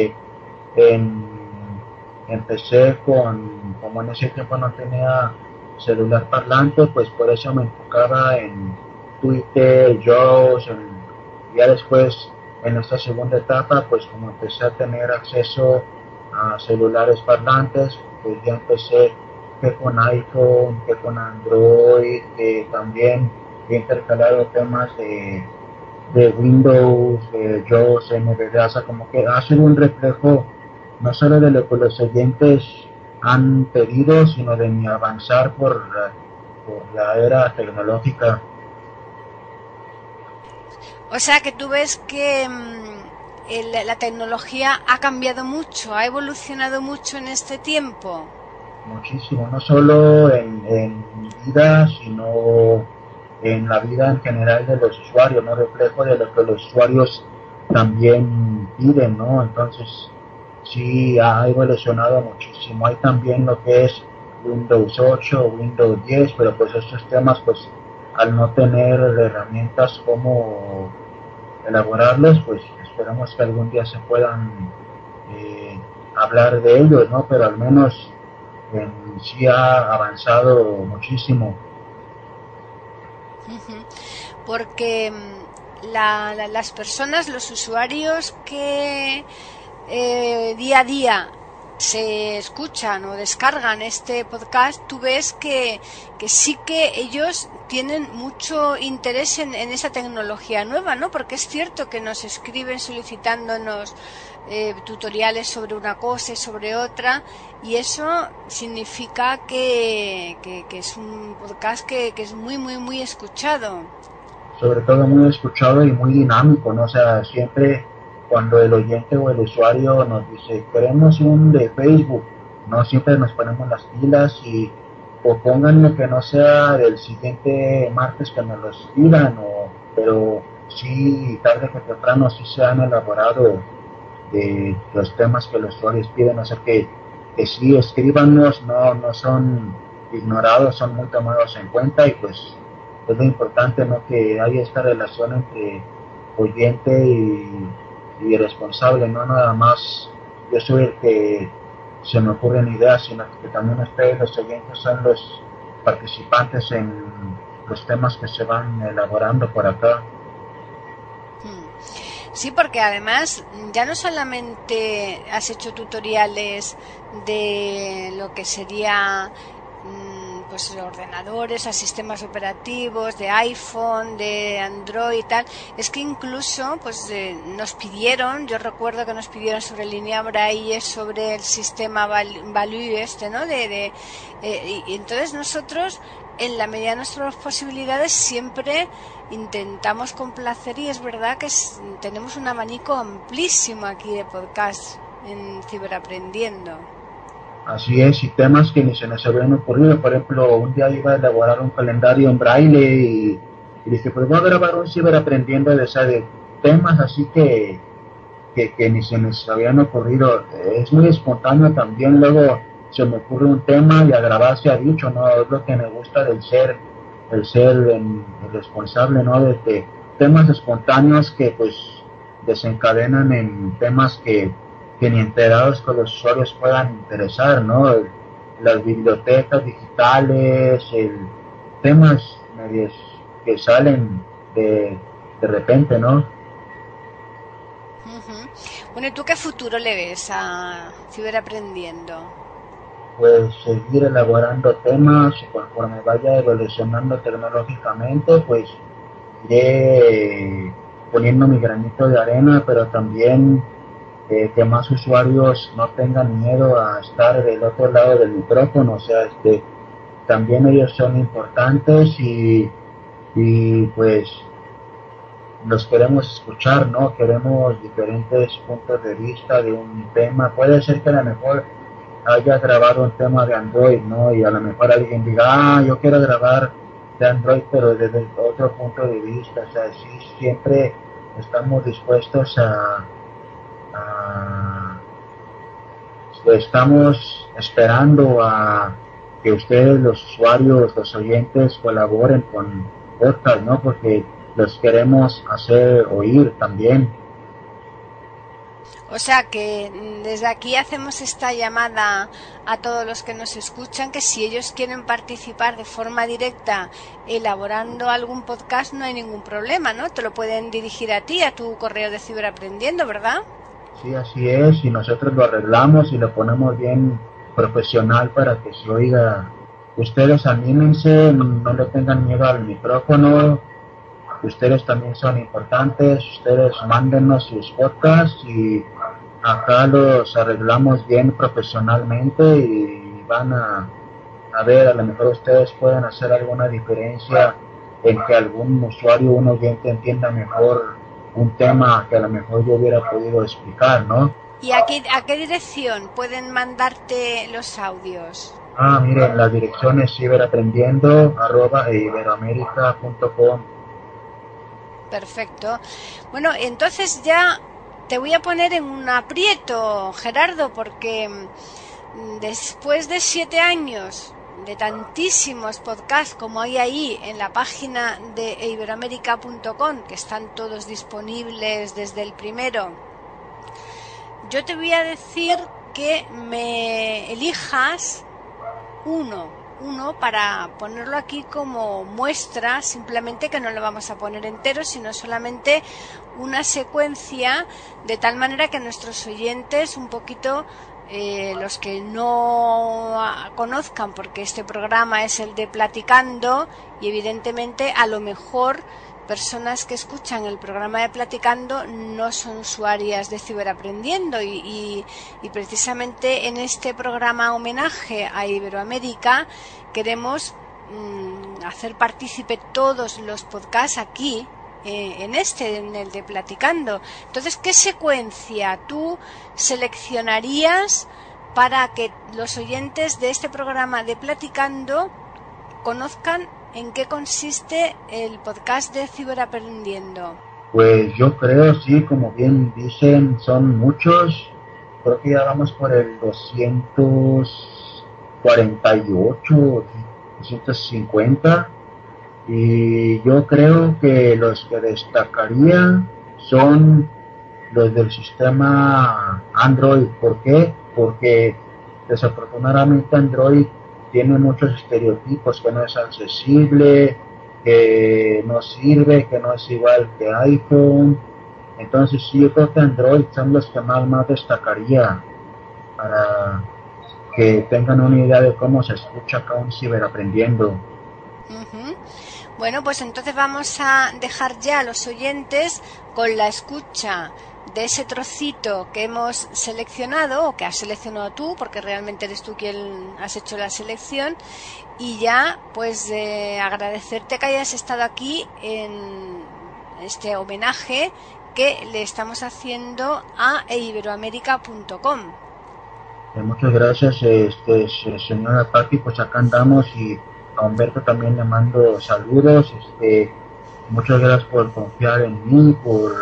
Empecé como en ese tiempo no tenía celular parlante, pues por eso me enfocaba en Twitter, JAWS, ya después en esta segunda etapa, pues como empecé a tener acceso a celulares parlantes, pues ya empecé que con iPhone, que con Android, que también he intercalado temas de Windows, de JAWS, NVDA, o sea, como que hacer un reflejo no solo de lo que los oyentes han pedido, sino de mi avanzar por por la era tecnológica. O sea que tú ves que la tecnología ha cambiado mucho, ha evolucionado mucho en este tiempo. Muchísimo, no solo en mi vida, sino en la vida en general de los usuarios, ¿no? Reflejo de lo que los usuarios también piden, ¿no? Entonces, sí ha evolucionado muchísimo. Hay también lo que es Windows 8, Windows 10, pero pues estos temas, pues al no tener herramientas como elaborarlos, pues esperamos que algún día se puedan hablar de ellos, ¿no? Pero al menos sí ha avanzado muchísimo. Porque las personas, los usuarios que día a día se escuchan o descargan este podcast, tú ves que sí que ellos tienen mucho interés en esa tecnología nueva, ¿no? Porque es cierto que nos escriben solicitándonos tutoriales sobre una cosa y sobre otra, y eso significa que es un podcast que es muy, muy, muy escuchado. Sobre todo muy escuchado y muy dinámico, ¿no? O sea, siempre cuando el oyente o el usuario nos dice, queremos un de Facebook, no siempre nos ponemos las pilas y o pónganme que no sea del siguiente martes que nos los pidan, pero sí, tarde que temprano sí se han elaborado de los temas que los usuarios piden, o sea que sí, escríbanos, no son ignorados, son muy tomados en cuenta, y pues es lo importante, ¿no? Que haya esta relación entre oyente y responsable, no nada más yo soy el que se me ocurren ideas, sino que también ustedes, los oyentes, son los participantes en los temas que se van elaborando por acá. Sí, porque además ya no solamente has hecho tutoriales de lo que sería pues ordenadores, a sistemas operativos, de iPhone, de Android y tal, es que incluso pues nos pidieron, yo recuerdo que nos pidieron sobre línea Braille, sobre el sistema Value ¿no? Y entonces nosotros, en la medida de nuestras posibilidades, siempre intentamos complacer, y es verdad que tenemos un abanico amplísimo aquí de podcast en Ciberaprendiendo. Así es, y temas que ni se nos habían ocurrido. Por ejemplo, un día iba a elaborar un calendario en braille y dije, pues voy a grabar un Ciberaprendiendo de temas así que ni se nos habían ocurrido. Es muy espontáneo también, luego se me ocurre un tema y a grabar se ha dicho, ¿no? Es lo que me gusta del ser el responsable, ¿no? De temas espontáneos que pues desencadenan en temas que ni enterados que los usuarios puedan interesar, ¿no? Las bibliotecas digitales, temas medios que salen de repente, ¿no? Bueno, ¿y tú qué futuro le ves a Ciberaprendiendo? Pues seguir elaborando temas y conforme vaya evolucionando tecnológicamente, pues iré poniendo mi granito de arena, pero también que más usuarios no tengan miedo a estar del otro lado del micrófono, o sea, también ellos son importantes y pues los queremos escuchar, ¿no? Queremos diferentes puntos de vista de un tema. Puede ser que a lo mejor haya grabado un tema de Android, ¿no? Y a lo mejor alguien diga, yo quiero grabar de Android, pero desde otro punto de vista, o sea, sí, siempre estamos dispuestos estamos esperando a que ustedes, los usuarios, los oyentes, colaboren con podcast, ¿no? Porque los queremos hacer oír también. O sea que desde aquí hacemos esta llamada a todos los que nos escuchan, que si ellos quieren participar de forma directa elaborando algún podcast, no hay ningún problema, ¿no? Te lo pueden dirigir a ti, a tu correo de Ciberaprendiendo, ¿verdad? Sí, así es, y nosotros lo arreglamos y lo ponemos bien profesional para que se oiga. Ustedes anímense, no le tengan miedo al micrófono, ustedes también son importantes, ustedes mándenos sus podcasts y acá los arreglamos bien profesionalmente y van a a ver, a lo mejor ustedes pueden hacer alguna diferencia en que algún usuario, un oyente entienda mejor un tema que a lo mejor yo hubiera podido explicar, ¿no? ¿Y a qué dirección pueden mandarte los audios? Miren, la dirección es ciberaprendiendo@iberoamerica.com. Perfecto. Bueno, entonces ya te voy a poner en un aprieto, Gerardo, porque después de 7 años de tantísimos podcasts como hay ahí en la página de iberoamerica.com, que están todos disponibles desde el primero, yo te voy a decir que me elijas uno para ponerlo aquí como muestra, simplemente, que no lo vamos a poner entero, sino solamente una secuencia, de tal manera que nuestros oyentes un poquito, los que no conozcan, porque este programa es el de Platicando, y evidentemente a lo mejor personas que escuchan el programa de Platicando no son usuarias de Ciberaprendiendo, y precisamente en este programa homenaje a Iberoamérica queremos hacer partícipe todos los podcasts aquí, en el de Platicando. Entonces, ¿qué secuencia tú seleccionarías para que los oyentes de este programa de Platicando conozcan en qué consiste el podcast de Ciberaprendiendo? Pues yo creo, sí, como bien dicen, son muchos. Creo que ya vamos por el 248, 250. Y yo creo que los que destacaría son los del sistema Android. ¿Por qué? Porque desafortunadamente Android tiene muchos estereotipos, que no es accesible, que no sirve, que no es igual que iPhone. Entonces sí, yo creo que Android son los que más destacaría, para que tengan una idea de cómo se escucha acá un Ciberaprendiendo. Uh-huh. Bueno, pues entonces vamos a dejar ya a los oyentes con la escucha de ese trocito que hemos seleccionado, o que has seleccionado tú, porque realmente eres tú quien has hecho la selección, y ya pues agradecerte que hayas estado aquí en este homenaje que le estamos haciendo a iberoamerica.com. Muchas gracias, señora Paqui, pues acá andamos, y a Humberto también le mando saludos. Muchas gracias por confiar en mí,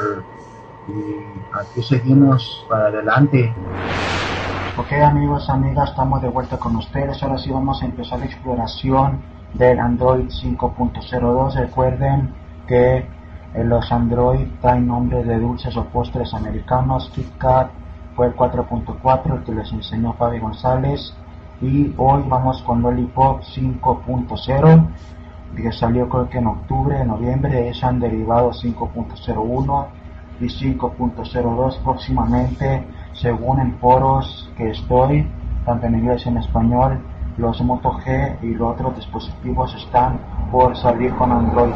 y aquí seguimos para adelante. Ok, amigos, amigas, estamos de vuelta con ustedes. Ahora sí vamos a empezar la exploración del Android 5.02. Recuerden que los Android traen nombres de dulces o postres americanos. KitKat fue el 4.4, el que les enseñó Fabi González, y hoy vamos con Lollipop 5.0, que salió creo que en octubre, noviembre. Ellos han derivado 5.01 y 5.02 próximamente, según en foros que estoy, tanto en inglés y en español. Los Moto G y los otros dispositivos están por salir con Android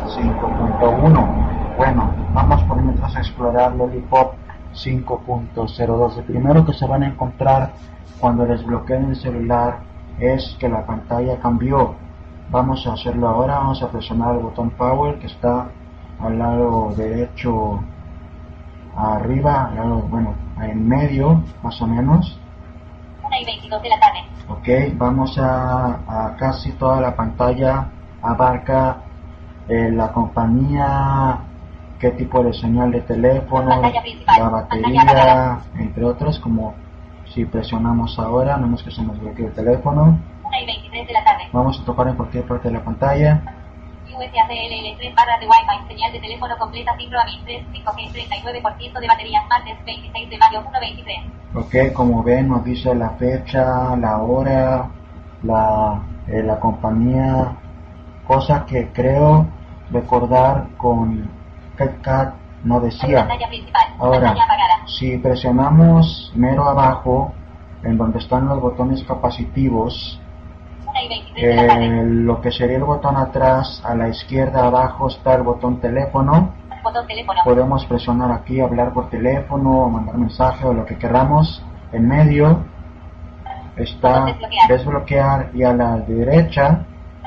5.1. Bueno, vamos por mientras a explorar Lollipop 5.02. El primero que se van a encontrar cuando desbloqueen el celular es que la pantalla cambió. Vamos a hacerlo ahora. Vamos a presionar el botón Power, que está al lado derecho arriba, al lado, bueno, en medio más o menos. 1:22 de la tarde. Ok, vamos a casi toda la pantalla abarca la compañía, qué tipo de señal de teléfono, la batería, entre otros. Como si presionamos ahora, no es que se nos bloquee el teléfono. 1:23 de la tarde. Vamos a tocar en cualquier parte de la pantalla. USACLL 3 barras de Wi-Fi, señal de teléfono completa, Cifro a 1003, 5G, 39% de baterías, martes 26 de mayo, 1:23. Ok, como ven, nos dice la fecha, la hora, la compañía, cosa que creo recordar con KitKat no decía. Ahora, si presionamos mero abajo, en donde están los botones capacitivos, lo que sería el botón atrás, a la izquierda abajo está el botón teléfono. Podemos presionar aquí, hablar por teléfono, o mandar mensaje, o lo que queramos. En medio está desbloquear y a la derecha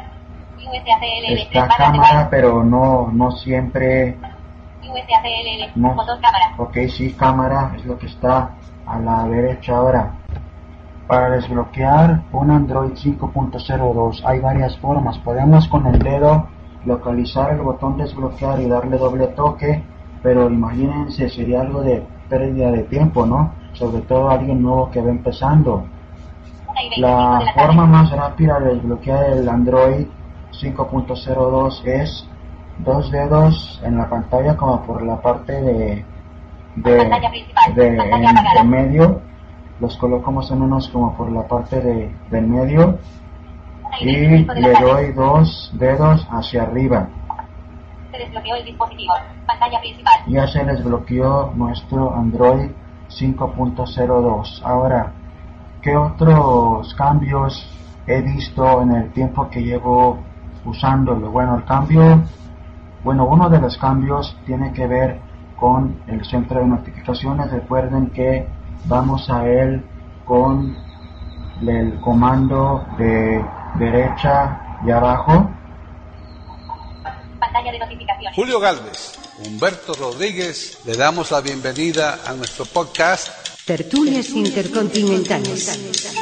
está cámara, pero no siempre. No. Ok, sí, cámara es lo que está a la derecha ahora. Para desbloquear un Android 5.02 hay varias formas. Podemos con el dedo localizar el botón desbloquear y darle doble toque, pero imagínense, sería algo de pérdida de tiempo, ¿no? Sobre todo alguien nuevo que va empezando. La forma más rápida de desbloquear el Android 5.02 es dos dedos en la pantalla como por la parte de en medio, los coloco más o menos como por la parte del medio y le doy dos dedos hacia arriba. Se desbloqueó el dispositivo. Pantalla principal. Ya se desbloqueó nuestro Android 5.02. Ahora, ¿qué otros cambios he visto en el tiempo que llevo usándolo? Bueno, uno de los cambios tiene que ver con el centro de notificaciones. Recuerden que vamos a él con el comando de derecha y abajo. Pantalla de notificaciones. Julio Galvez, Humberto Rodríguez, le damos la bienvenida a nuestro podcast Tertulias Intercontinentales.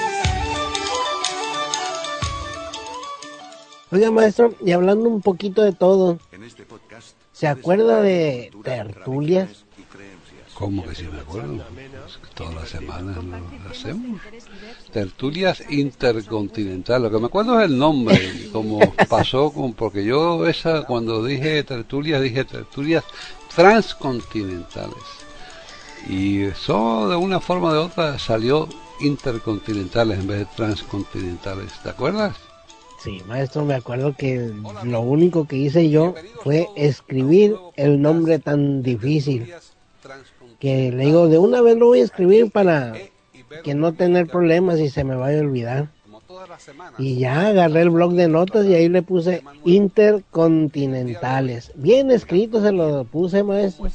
Oiga, maestro, y hablando un poquito de todo, ¿se acuerda de Tertulias? ¿Cómo que sí me acuerdo? Todas las semanas lo hacemos. Tertulias Intercontinentales. Lo que me acuerdo es el nombre, como pasó porque yo cuando dije tertulias transcontinentales. Y eso de una forma o de otra salió intercontinentales en vez de transcontinentales. ¿Te acuerdas? Sí, maestro, me acuerdo que lo único que hice yo fue escribir el nombre tan difícil. Que le digo, de una vez lo voy a escribir para que no tener problemas y se me vaya a olvidar. Y ya agarré el bloc de notas y ahí le puse intercontinentales. Bien escrito se lo puse, maestro.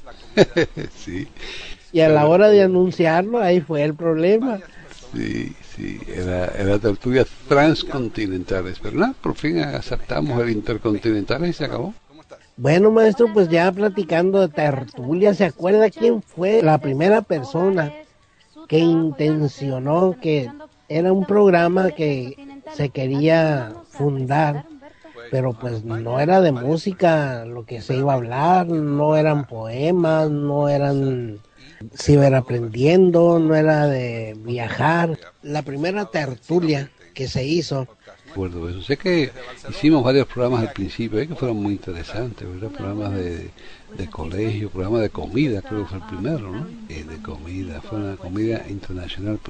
Sí. Y a la hora de anunciarlo, ahí fue el problema. Sí, era tertulias transcontinentales. Pero nada, por fin aceptamos el intercontinentales y se acabó. Bueno, maestro, pues ya platicando de tertulia, ¿se acuerda quién fue la primera persona que intencionó que era un programa que se quería fundar, pero pues no era de música lo que se iba a hablar, no eran poemas, no eran ciberaprendiendo, no era de viajar? La primera tertulia que se hizo. Recuerdo eso. Sé que hicimos varios programas al principio, que fueron muy interesantes, ¿verdad? Programas de colegio, programas de comida, creo que fue el primero, ¿no? De comida, fue una comida internacional.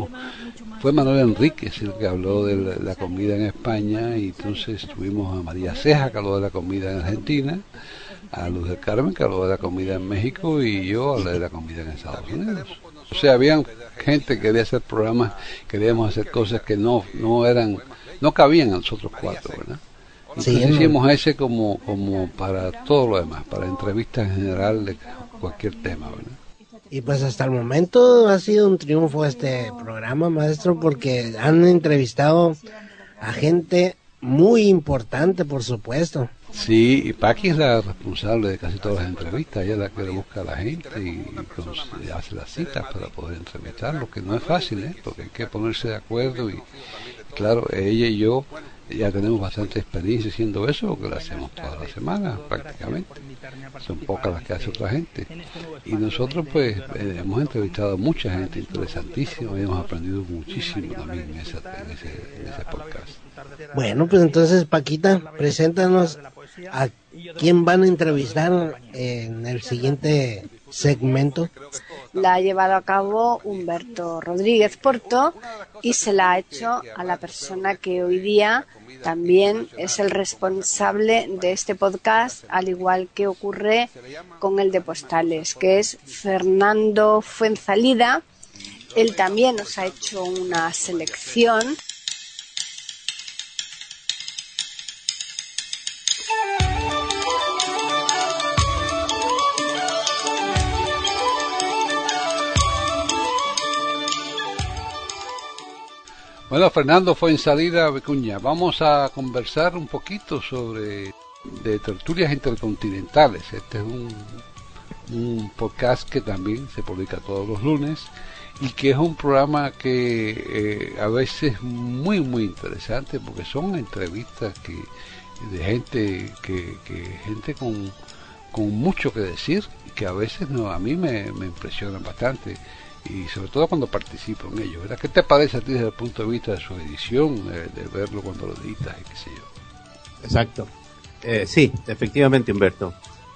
Fue Manuel Enríquez el que habló de la comida en España, y entonces tuvimos a María Ceja, que habló de la comida en Argentina, a Luz del Carmen, que habló de la comida en México, y yo hablé de la comida en Estados Unidos. O sea, había gente que quería hacer programas, queríamos hacer cosas que no cabían a nosotros cuatro, ¿verdad? Entonces sí, hicimos ese como para todo lo demás, para entrevistas en general de cualquier tema, ¿verdad? Y pues hasta el momento ha sido un triunfo este programa, maestro, porque han entrevistado a gente muy importante, por supuesto. Sí, y Paqui es la responsable de casi todas las entrevistas. Ella es la que le busca a la gente y hace las citas para poder entrevistarlos, que no es fácil, porque hay que ponerse de acuerdo. Y claro, ella y yo ya tenemos bastante experiencia haciendo eso, porque lo hacemos todas las semanas prácticamente. Son pocas las que hace otra gente. Y nosotros pues hemos entrevistado a mucha gente interesantísima y hemos aprendido muchísimo también en ese podcast. Bueno, pues entonces, Paquita, preséntanos a quién van a entrevistar en el siguiente segmento. La ha llevado a cabo Humberto Rodríguez Porto y se la ha hecho a la persona que hoy día también es el responsable de este podcast, al igual que ocurre con el de Postales, que es Fernando Fuenzalida. Él también nos ha hecho una selección. Bueno, Fernando Fuenzalida Vicuña, vamos a conversar un poquito sobre de tertulias intercontinentales. Este es un podcast que también se publica todos los lunes y que es un programa que a veces muy interesante, porque son entrevistas de gente gente con mucho que decir, que a veces a mí me impresionan bastante, y sobre todo cuando participo en ello, ¿verdad? ¿Qué te parece a ti desde el punto de vista de su edición, de verlo cuando lo editas y qué sé yo? Exacto. Sí, efectivamente, Humberto.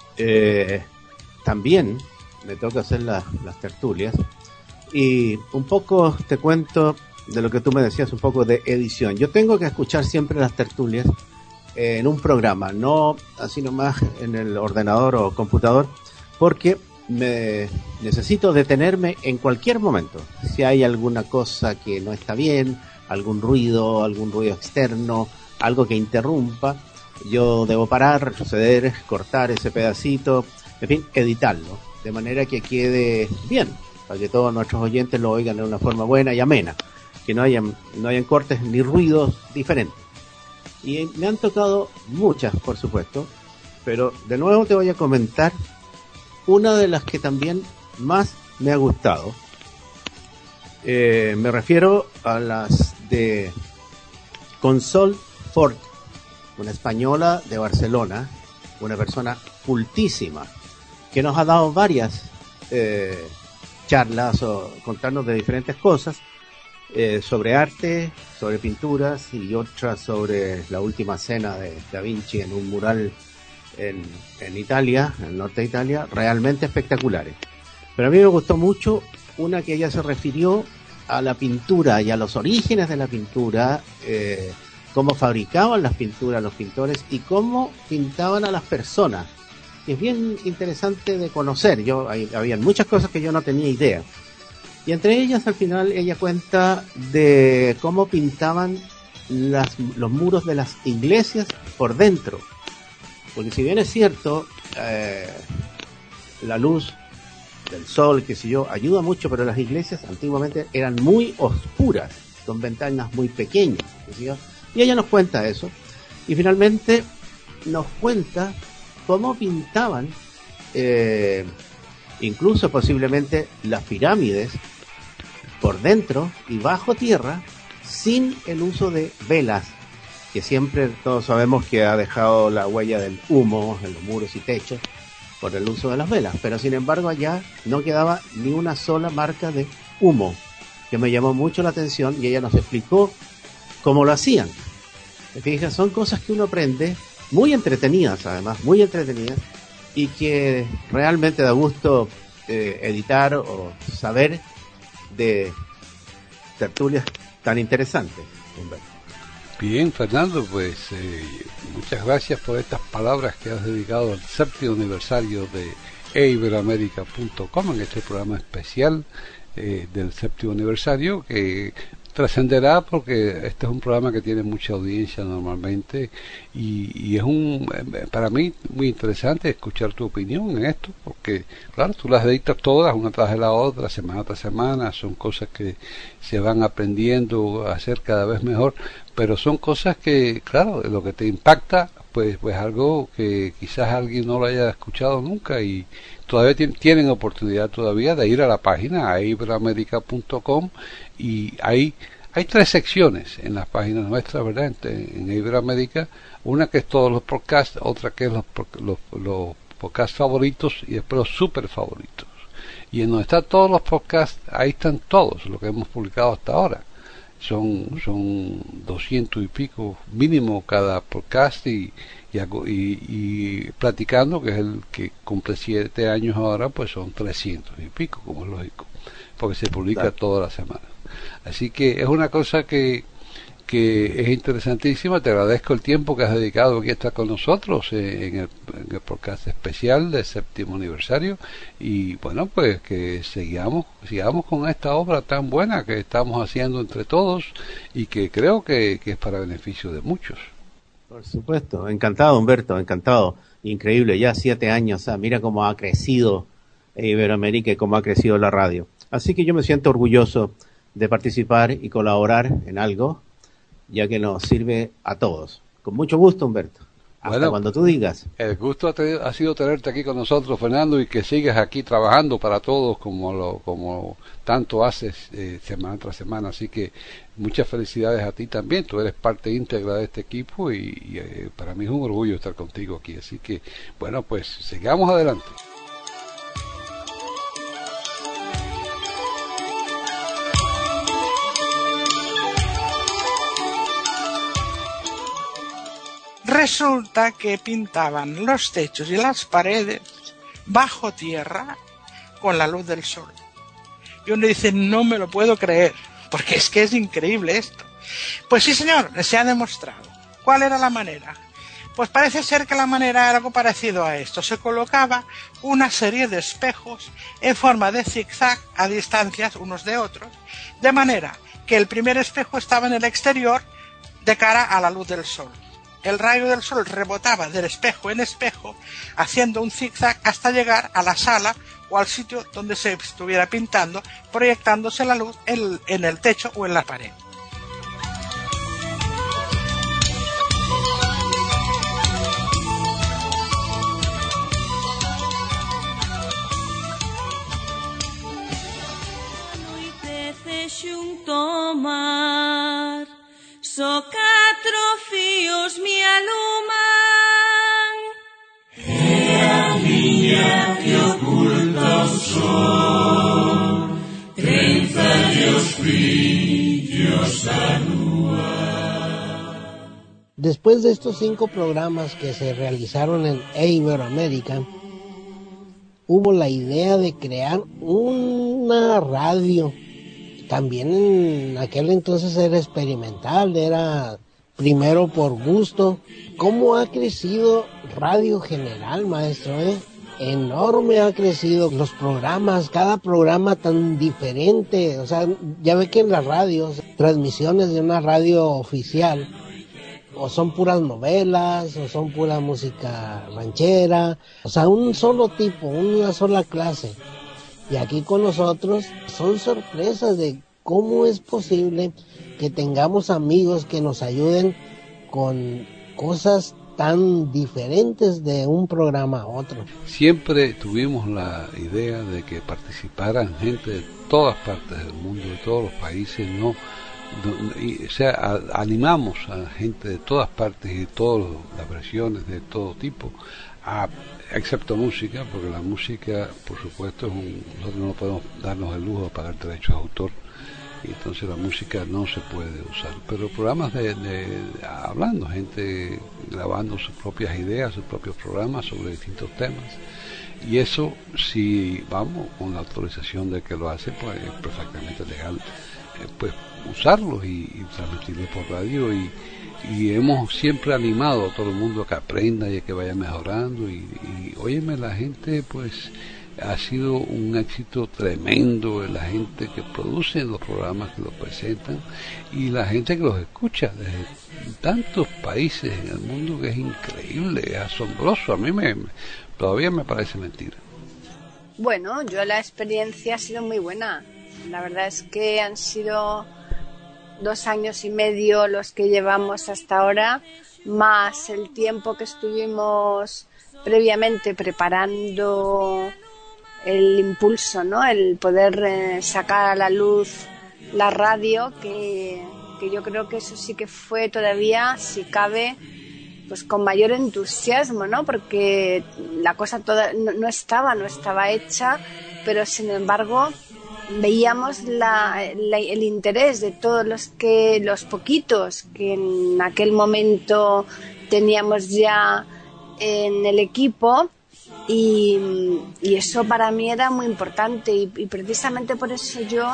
También me toca hacer las tertulias, y un poco te cuento de lo que tú me decías, un poco de edición. Yo tengo que escuchar siempre las tertulias en un programa, no así nomás en el ordenador o computador, porque me necesito detenerme en cualquier momento. Si hay alguna cosa que no está bien, algún ruido externo, algo que interrumpa, yo debo parar, retroceder, cortar ese pedacito, en fin, editarlo, de manera que quede bien, para que todos nuestros oyentes lo oigan de una forma buena y amena, que no hayan cortes ni ruidos diferentes. Y me han tocado muchas, por supuesto, pero de nuevo te voy a comentar una de las que también más me ha gustado. Me refiero a las de Consol Fort, una española de Barcelona, una persona cultísima, que nos ha dado varias charlas o contarnos de diferentes cosas, sobre arte, sobre pinturas, y otras sobre la última cena de Da Vinci en un mural en Italia, en el norte de Italia, realmente espectaculares. Pero a mí me gustó mucho una que ella se refirió a la pintura y a los orígenes de la pintura, cómo fabricaban las pinturas los pintores y cómo pintaban a las personas. Y es bien interesante de conocer. Había muchas cosas que yo no tenía idea. Y entre ellas, al final, ella cuenta de cómo pintaban los muros de las iglesias por dentro. Porque si bien es cierto, la luz del sol, qué sé yo, ayuda mucho, pero las iglesias antiguamente eran muy oscuras, con ventanas muy pequeñas, qué sé yo. Y ella nos cuenta eso. Y finalmente nos cuenta cómo pintaban, incluso posiblemente las pirámides, por dentro y bajo tierra, sin el uso de velas, que siempre todos sabemos que ha dejado la huella del humo en los muros y techos por el uso de las velas, pero sin embargo allá no quedaba ni una sola marca de humo, que me llamó mucho la atención, y ella nos explicó cómo lo hacían. Fíjate, son cosas que uno aprende, muy entretenidas además, muy entretenidas, y que realmente da gusto editar o saber de tertulias tan interesantes, Humberto. Bien, Fernando, pues muchas gracias por estas palabras que has dedicado al 7º aniversario de iberoamerica.com, en este programa especial del 7º aniversario, que trascenderá porque este es un programa que tiene mucha audiencia normalmente, y es para mí muy interesante escuchar tu opinión en esto, porque claro, tú las editas todas una tras de la otra, semana tras semana, son cosas que se van aprendiendo a hacer cada vez mejor, pero son cosas que, claro, lo que te impacta, pues algo que quizás alguien no lo haya escuchado nunca, y todavía tienen oportunidad todavía de ir a la página a iberoamerica.com, y hay 3 secciones en las páginas nuestras, ¿verdad? En Iberoamérica, una que es todos los podcasts, otra que es los podcasts favoritos, y después los super favoritos. Y en donde están todos los podcasts, ahí están todos los que hemos publicado hasta ahora. Son 200 y pico mínimo cada podcast, y Platicando, que es el que cumple 7 años ahora, pues son 300 y pico, como es lógico, porque se publica toda la semana. Así que es una cosa que es interesantísima. Te agradezco el tiempo que has dedicado aquí a estar con nosotros en el podcast especial del 7º aniversario, y bueno, pues que sigamos con esta obra tan buena que estamos haciendo entre todos, y que creo que es para beneficio de muchos. Por supuesto, encantado, Humberto, encantado. Increíble, ya 7 años, mira cómo ha crecido Iberoamérica y cómo ha crecido la radio. Así que yo me siento orgulloso de participar y colaborar en algo, ya que nos sirve a todos. Con mucho gusto, Humberto. Hasta cuando tú digas. El gusto ha sido tenerte aquí con nosotros, Fernando, y que sigas aquí trabajando para todos como tanto haces semana tras semana. Así que muchas felicidades a ti también. Tú eres parte íntegra de este equipo y para mí es un orgullo estar contigo aquí. Así que, bueno, pues sigamos adelante. Resulta que pintaban los techos y las paredes bajo tierra con la luz del sol. Y uno dice, no me lo puedo creer, porque es que es increíble esto. Pues sí, señor, se ha demostrado. ¿Cuál era la manera? Pues parece ser que la manera era algo parecido a esto. Se colocaba una serie de espejos en forma de zigzag a distancias unos de otros, de manera que el primer espejo estaba en el exterior de cara a la luz del sol. El rayo del sol rebotaba del espejo en espejo, haciendo un zigzag hasta llegar a la sala o al sitio donde se estuviera pintando, proyectándose la luz en el techo o en la pared. So catro fíos me aluman. Ea miña que oculta o sol, 30 dios brillos a lúa. Después de estos 5 programas que se realizaron en Iberoamérica, hubo la idea de crear una radio. También en aquel entonces era experimental, era primero por gusto. ¿Cómo ha crecido Radio General, maestro? Enorme ha crecido los programas, cada programa tan diferente. O sea, ya ve que en las radios, transmisiones de una radio oficial, o son puras novelas, o son pura música ranchera, o sea, un solo tipo, una sola clase. Y aquí con nosotros son sorpresas de cómo es posible que tengamos amigos que nos ayuden con cosas tan diferentes de un programa a otro. Siempre tuvimos la idea de que participaran gente de todas partes del mundo, de todos los países, o sea, animamos a gente de todas partes y de todas las versiones de todo tipo, excepto música, porque la música, por supuesto, nosotros no podemos darnos el lujo de pagar derechos de autor, y entonces la música no se puede usar. Pero programas hablando, gente grabando sus propias ideas, sus propios programas sobre distintos temas, y eso, si vamos con la autorización de que lo hace, pues es perfectamente legal, pues usarlos y transmitirlos por radio, y hemos siempre animado a todo el mundo a que aprenda y a que vaya mejorando, y óyeme, la gente pues ha sido un éxito tremendo, la gente que produce los programas, que los presentan, y la gente que los escucha desde tantos países en el mundo, que es increíble, es asombroso. A mí todavía me parece mentira. Bueno, yo la experiencia ha sido muy buena. La verdad es que han sido 2 años y medio los que llevamos hasta ahora, más el tiempo que estuvimos previamente preparando el impulso, ¿no? El poder sacar a la luz la radio, que yo creo que eso sí que fue todavía, si cabe, pues con mayor entusiasmo, ¿no? Porque la cosa toda no estaba hecha, pero sin embargo veíamos el interés de todos los poquitos que en aquel momento teníamos ya en el equipo, y eso para mí era muy importante, y precisamente por eso yo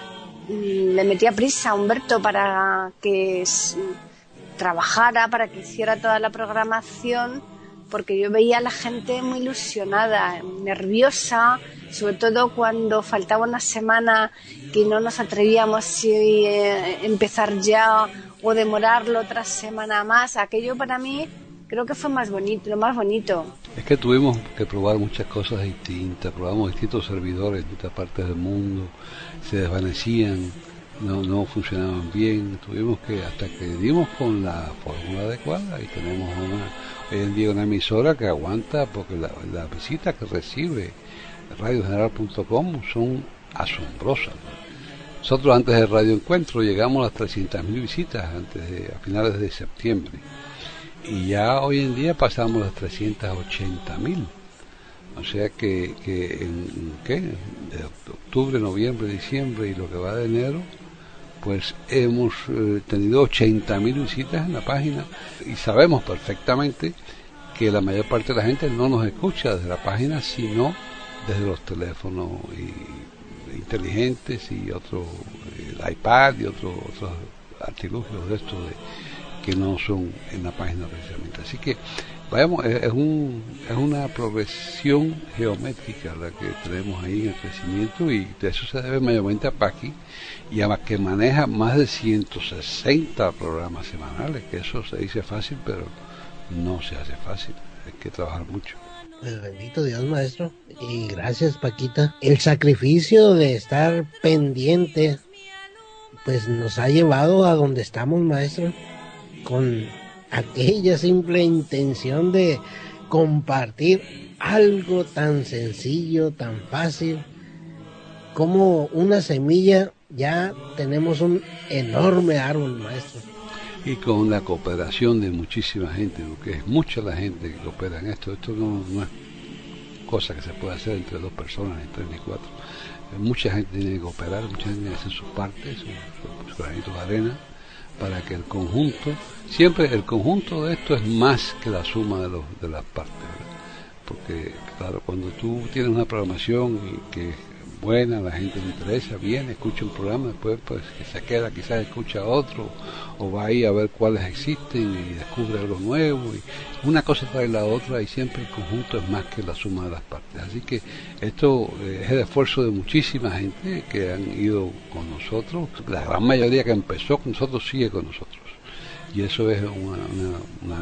le metía prisa a Humberto para que trabajara, para que hiciera toda la programación, porque yo veía a la gente muy ilusionada, nerviosa, sobre todo cuando faltaba una semana que no nos atrevíamos si empezar ya o demorarlo otra semana más. Aquello para mí creo que fue lo más bonito. Es que tuvimos que probar muchas cosas distintas, probamos distintos servidores en distintas partes del mundo, se desvanecían, no funcionaban bien. Tuvimos que, hasta que dimos con la fórmula adecuada, y tenemos hoy en día una emisora que aguanta, porque las visitas que recibe radiogeneral.com son asombrosas. Nosotros antes de Radio Encuentro llegamos a las 300.000 visitas a finales de septiembre, y ya hoy en día pasamos las 380.000. O sea que de octubre, noviembre, diciembre y lo que va de enero, pues hemos tenido 80.000 visitas en la página, y sabemos perfectamente que la mayor parte de la gente no nos escucha desde la página, sino desde los teléfonos inteligentes y el iPad y otros artilugios de estos que no son en la página precisamente. Así que vayamos, es una progresión geométrica la que tenemos ahí en el crecimiento, y de eso se debe mayormente a Paqui, y a que maneja más de 160 programas semanales, que eso se dice fácil, pero no se hace fácil, hay que trabajar mucho. Pues bendito Dios, maestro, y gracias, Paquita. El sacrificio de estar pendiente pues nos ha llevado a donde estamos, maestro, con aquella simple intención de compartir algo tan sencillo, tan fácil como una semilla. Ya tenemos un enorme árbol, maestro, y con la cooperación de muchísima gente, porque es mucha la gente que coopera en esto no es cosa que se puede hacer entre dos personas, ni tres ni cuatro. Mucha gente tiene que cooperar, mucha gente tiene que hacer sus partes, sus granitos de arena, para que el conjunto de esto es más que la suma de las partes, ¿verdad? Porque claro, cuando tú tienes una programación y que es buena, la gente le interesa, viene, escucha un programa, después pues que se queda, quizás escucha otro, o va ahí a ver cuáles existen y descubre algo nuevo, y una cosa trae la otra, y siempre el conjunto es más que la suma de las partes. Así que esto es el esfuerzo de muchísima gente que han ido con nosotros. La gran mayoría que empezó con nosotros sigue con nosotros, y eso es una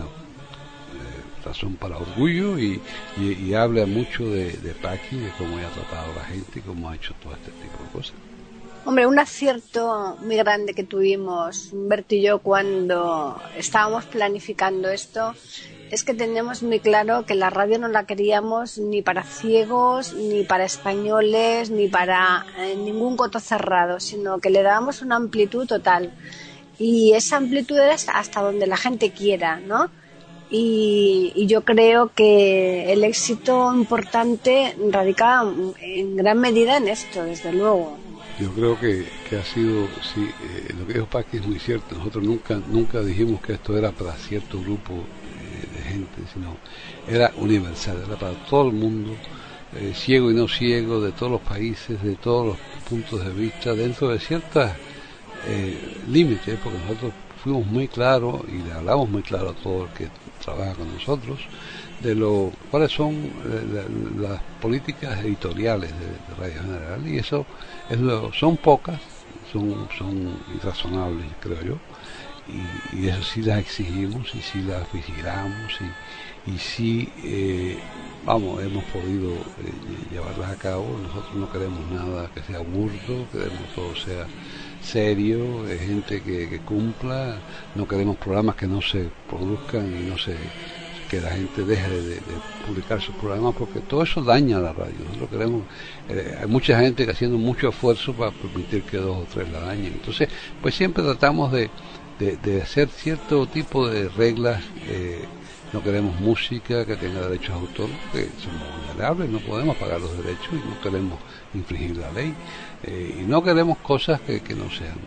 razón para orgullo, y habla mucho de Paqui, de cómo ella ha tratado a la gente y cómo ha hecho todo este tipo de cosas. Hombre, un acierto muy grande que tuvimos Humberto y yo cuando estábamos planificando esto es que teníamos muy claro que la radio no la queríamos ni para ciegos, ni para españoles, ni para ningún coto cerrado, sino que le dábamos una amplitud total, y esa amplitud es hasta donde la gente quiera, ¿no? Y yo creo que el éxito importante radica en gran medida en esto, desde luego. Yo creo que ha sido, sí, lo que dijo Paqui es muy cierto. Nosotros nunca dijimos que esto era para cierto grupo de gente, sino era universal, era para todo el mundo, ciego y no ciego, de todos los países, de todos los puntos de vista, dentro de ciertos límites, porque nosotros fuimos muy claros y le hablamos muy claro a todo el que trabaja con nosotros de cuáles son las políticas editoriales de Radio General, y eso son pocas, son irrazonables, creo yo, y eso sí las exigimos y sí las vigilamos y sí hemos podido llevarlas a cabo. Nosotros no queremos nada que sea burdo, queremos todo sea serio, gente que cumpla, no queremos programas que no se produzcan y que la gente deje de publicar sus programas, porque todo eso daña a la radio. Nosotros queremos, hay mucha gente que haciendo mucho esfuerzo para permitir que dos o tres la dañen. Entonces, pues siempre tratamos de hacer cierto tipo de reglas. No queremos música que tenga derechos de autor, porque somos vulnerables, no podemos pagar los derechos y no queremos infringir la ley, y no queremos cosas que no sean,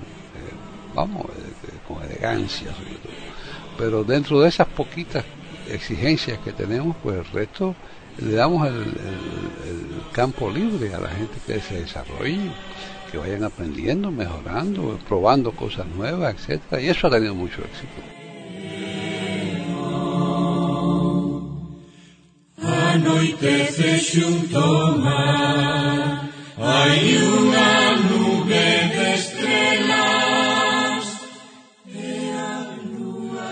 con elegancia sobre todo. Pero dentro de esas poquitas exigencias que tenemos, pues el resto le damos el campo libre a la gente que se desarrolle, que vayan aprendiendo, mejorando, probando cosas nuevas, etcétera, y eso ha tenido mucho éxito. Anoitece xunto mar, hai unha nube de estrelas e a lúa.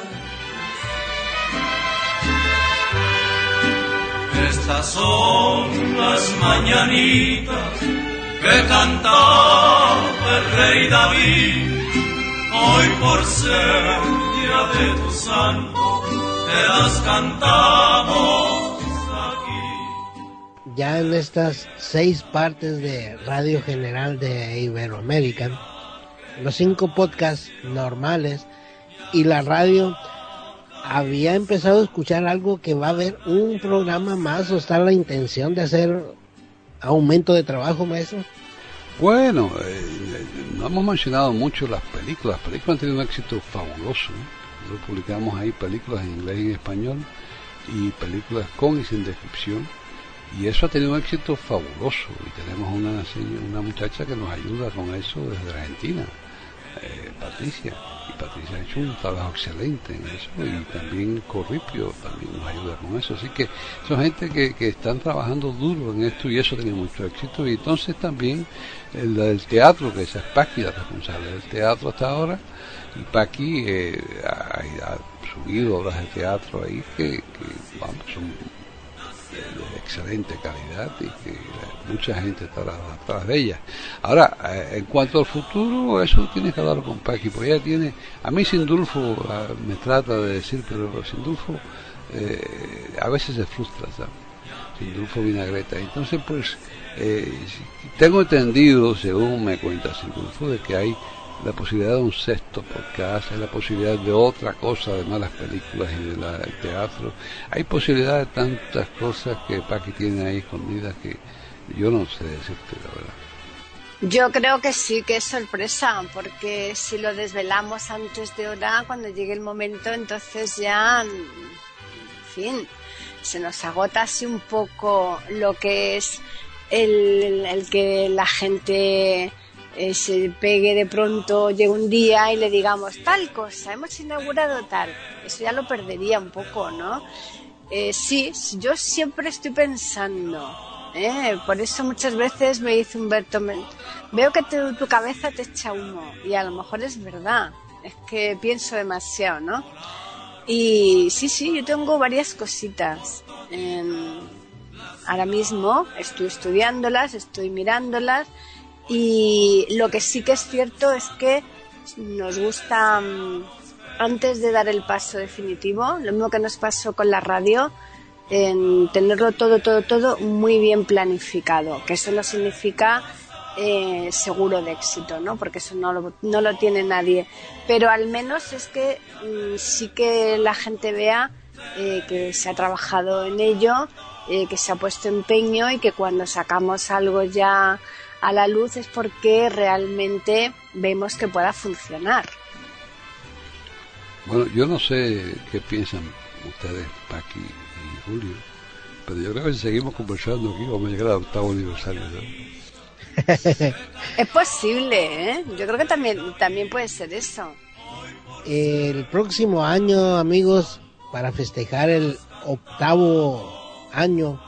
Estas son las mañanitas que cantaba del rey David, hoy por ser día de tu santo, te las cantamos aquí. Ya en estas 6 partes de Radio General de Iberoamérica, los 5 podcasts normales y la radio, había empezado a escuchar algo que va a haber un programa más, o está la intención de hacer aumento de trabajo, maestro. Bueno, no hemos mencionado mucho las películas. Las películas han tenido un éxito fabuloso, ¿no? Nosotros publicamos ahí películas en inglés y en español, y películas con y sin descripción, y eso ha tenido un éxito fabuloso. Y tenemos una muchacha que nos ayuda con eso desde Argentina, Patricia. Y Patricia ha hecho un trabajo excelente en eso, y también Corripio también nos ayuda con eso. Así que son gente que están trabajando duro en esto, y eso ha tenido mucho éxito. Y entonces también el teatro, que esa es Paqui la responsable del teatro hasta ahora, y Paqui ha subido obras de teatro ahí que vamos, son de excelente calidad, y que mucha gente está atrás de ella. Ahora, en cuanto al futuro, eso tienes que hablar con Paqui, porque ella tiene, a mí Sindulfo me trata de decir, pero Sindulfo a veces se frustra, ¿sabes? Sindulfo Vinagreta. Entonces, pues, tengo entendido, según me cuenta Sindulfo, de que hay la posibilidad de un 6º podcast, hay la posibilidad de otra cosa, además las películas y del teatro. Hay posibilidad de tantas cosas que Paqui tiene ahí escondidas que yo no sé decirte la verdad. Yo creo que sí, que es sorpresa, porque si lo desvelamos antes de hora, cuando llegue el momento, entonces ya, en fin, se nos agota así un poco lo que es el que la gente se pegue de pronto, llegue un día y le digamos tal cosa, hemos inaugurado tal. Eso ya lo perdería un poco, ¿no? Sí, yo siempre estoy pensando, por eso muchas veces me dice Humberto, veo que tu cabeza te echa humo, y a lo mejor es verdad, es que pienso demasiado, ¿no? Y sí, yo tengo varias cositas. Ahora mismo estoy estudiándolas, estoy mirándolas, y lo que sí que es cierto es que nos gusta, antes de dar el paso definitivo, lo mismo que nos pasó con la radio, en tenerlo todo muy bien planificado, que eso no significa seguro de éxito, ¿no? Porque eso no lo tiene nadie, pero al menos es que sí que la gente vea que se ha trabajado en ello, que se ha puesto empeño, y que cuando sacamos algo ya a la luz es porque realmente vemos que pueda funcionar. Bueno, yo no sé qué piensan ustedes, Paqui y Julio, pero yo creo que si seguimos conversando aquí vamos a llegar al 8º aniversario, ¿no? Es posible, ¿eh? Yo creo que también puede ser eso. El próximo año, amigos, para festejar el 8º año,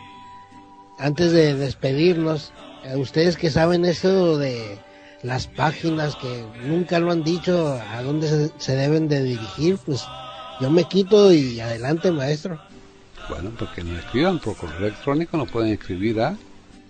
antes de despedirnos, ustedes que saben eso de las páginas, que nunca lo han dicho a dónde se deben de dirigir, pues yo me quito y adelante, maestro. Bueno, porque nos escriban por correo electrónico, nos pueden escribir a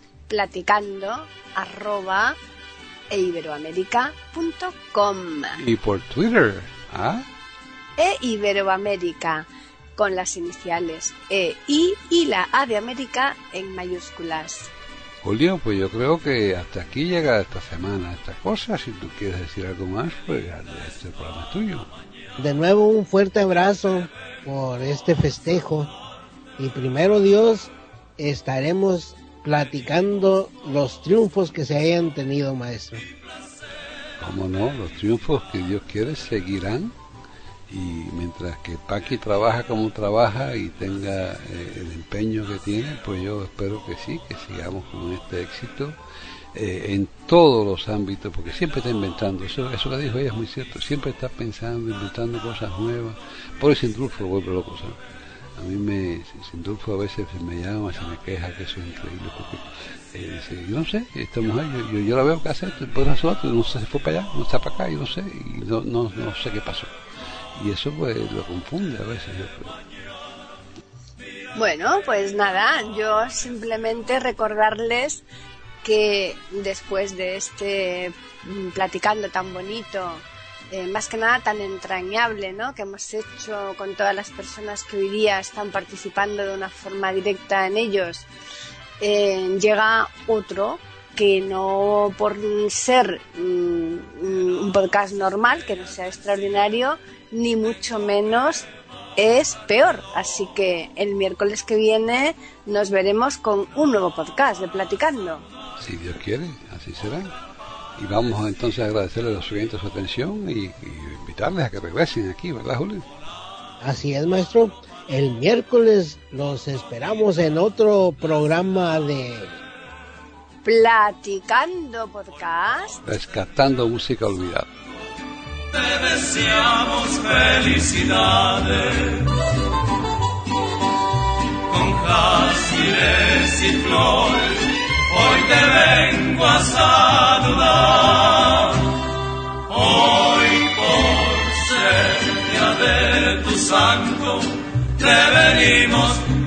platicando@iberoamerica.com, y por Twitter Iberoamérica, con las iniciales I y la A de América en mayúsculas. Julio, pues yo creo que hasta aquí llega esta semana esta cosa. Si tú quieres decir algo más, pues este programa es tuyo. De nuevo un fuerte abrazo por este festejo, y primero Dios estaremos platicando los triunfos que se hayan tenido, maestro. Cómo no, los triunfos que Dios quiere seguirán, y mientras que Paqui trabaja como trabaja y tenga el empeño que tiene, pues yo espero que sí, que sigamos con este éxito en todos los ámbitos, porque siempre está inventando, eso que dijo ella es muy cierto, siempre está pensando, inventando cosas nuevas. Por eso Sindulfo lo vuelve loco, ¿sabes? A mí Sindulfo a veces me llama, se me queja que eso es increíble, porque dice, yo no sé, esta mujer, yo la veo que hace esto, después nosotros, no sé si fue para allá, no está para acá, yo no sé, y no sé qué pasó. Y eso pues lo confunde a veces, yo creo. Bueno, pues nada, yo simplemente recordarles que después de este platicando tan bonito, más que nada tan entrañable, ¿no?, que hemos hecho con todas las personas que hoy día están participando de una forma directa en ellos, llega otro que no por ser un podcast normal, que no sea extraordinario, ni mucho menos es peor. Así que el miércoles que viene nos veremos con un nuevo podcast de Platicando. Si Dios quiere, así será. Y vamos entonces a agradecerle a los oyentes su atención y invitarles a que regresen aquí, ¿verdad, Julio? Así es, maestro. El miércoles los esperamos en otro programa de Platicando Podcast. Rescatando música olvidada. Te deseamos felicidades con jazmines y flores. Hoy te vengo a saludar. Hoy por ser día de tu santo te venimos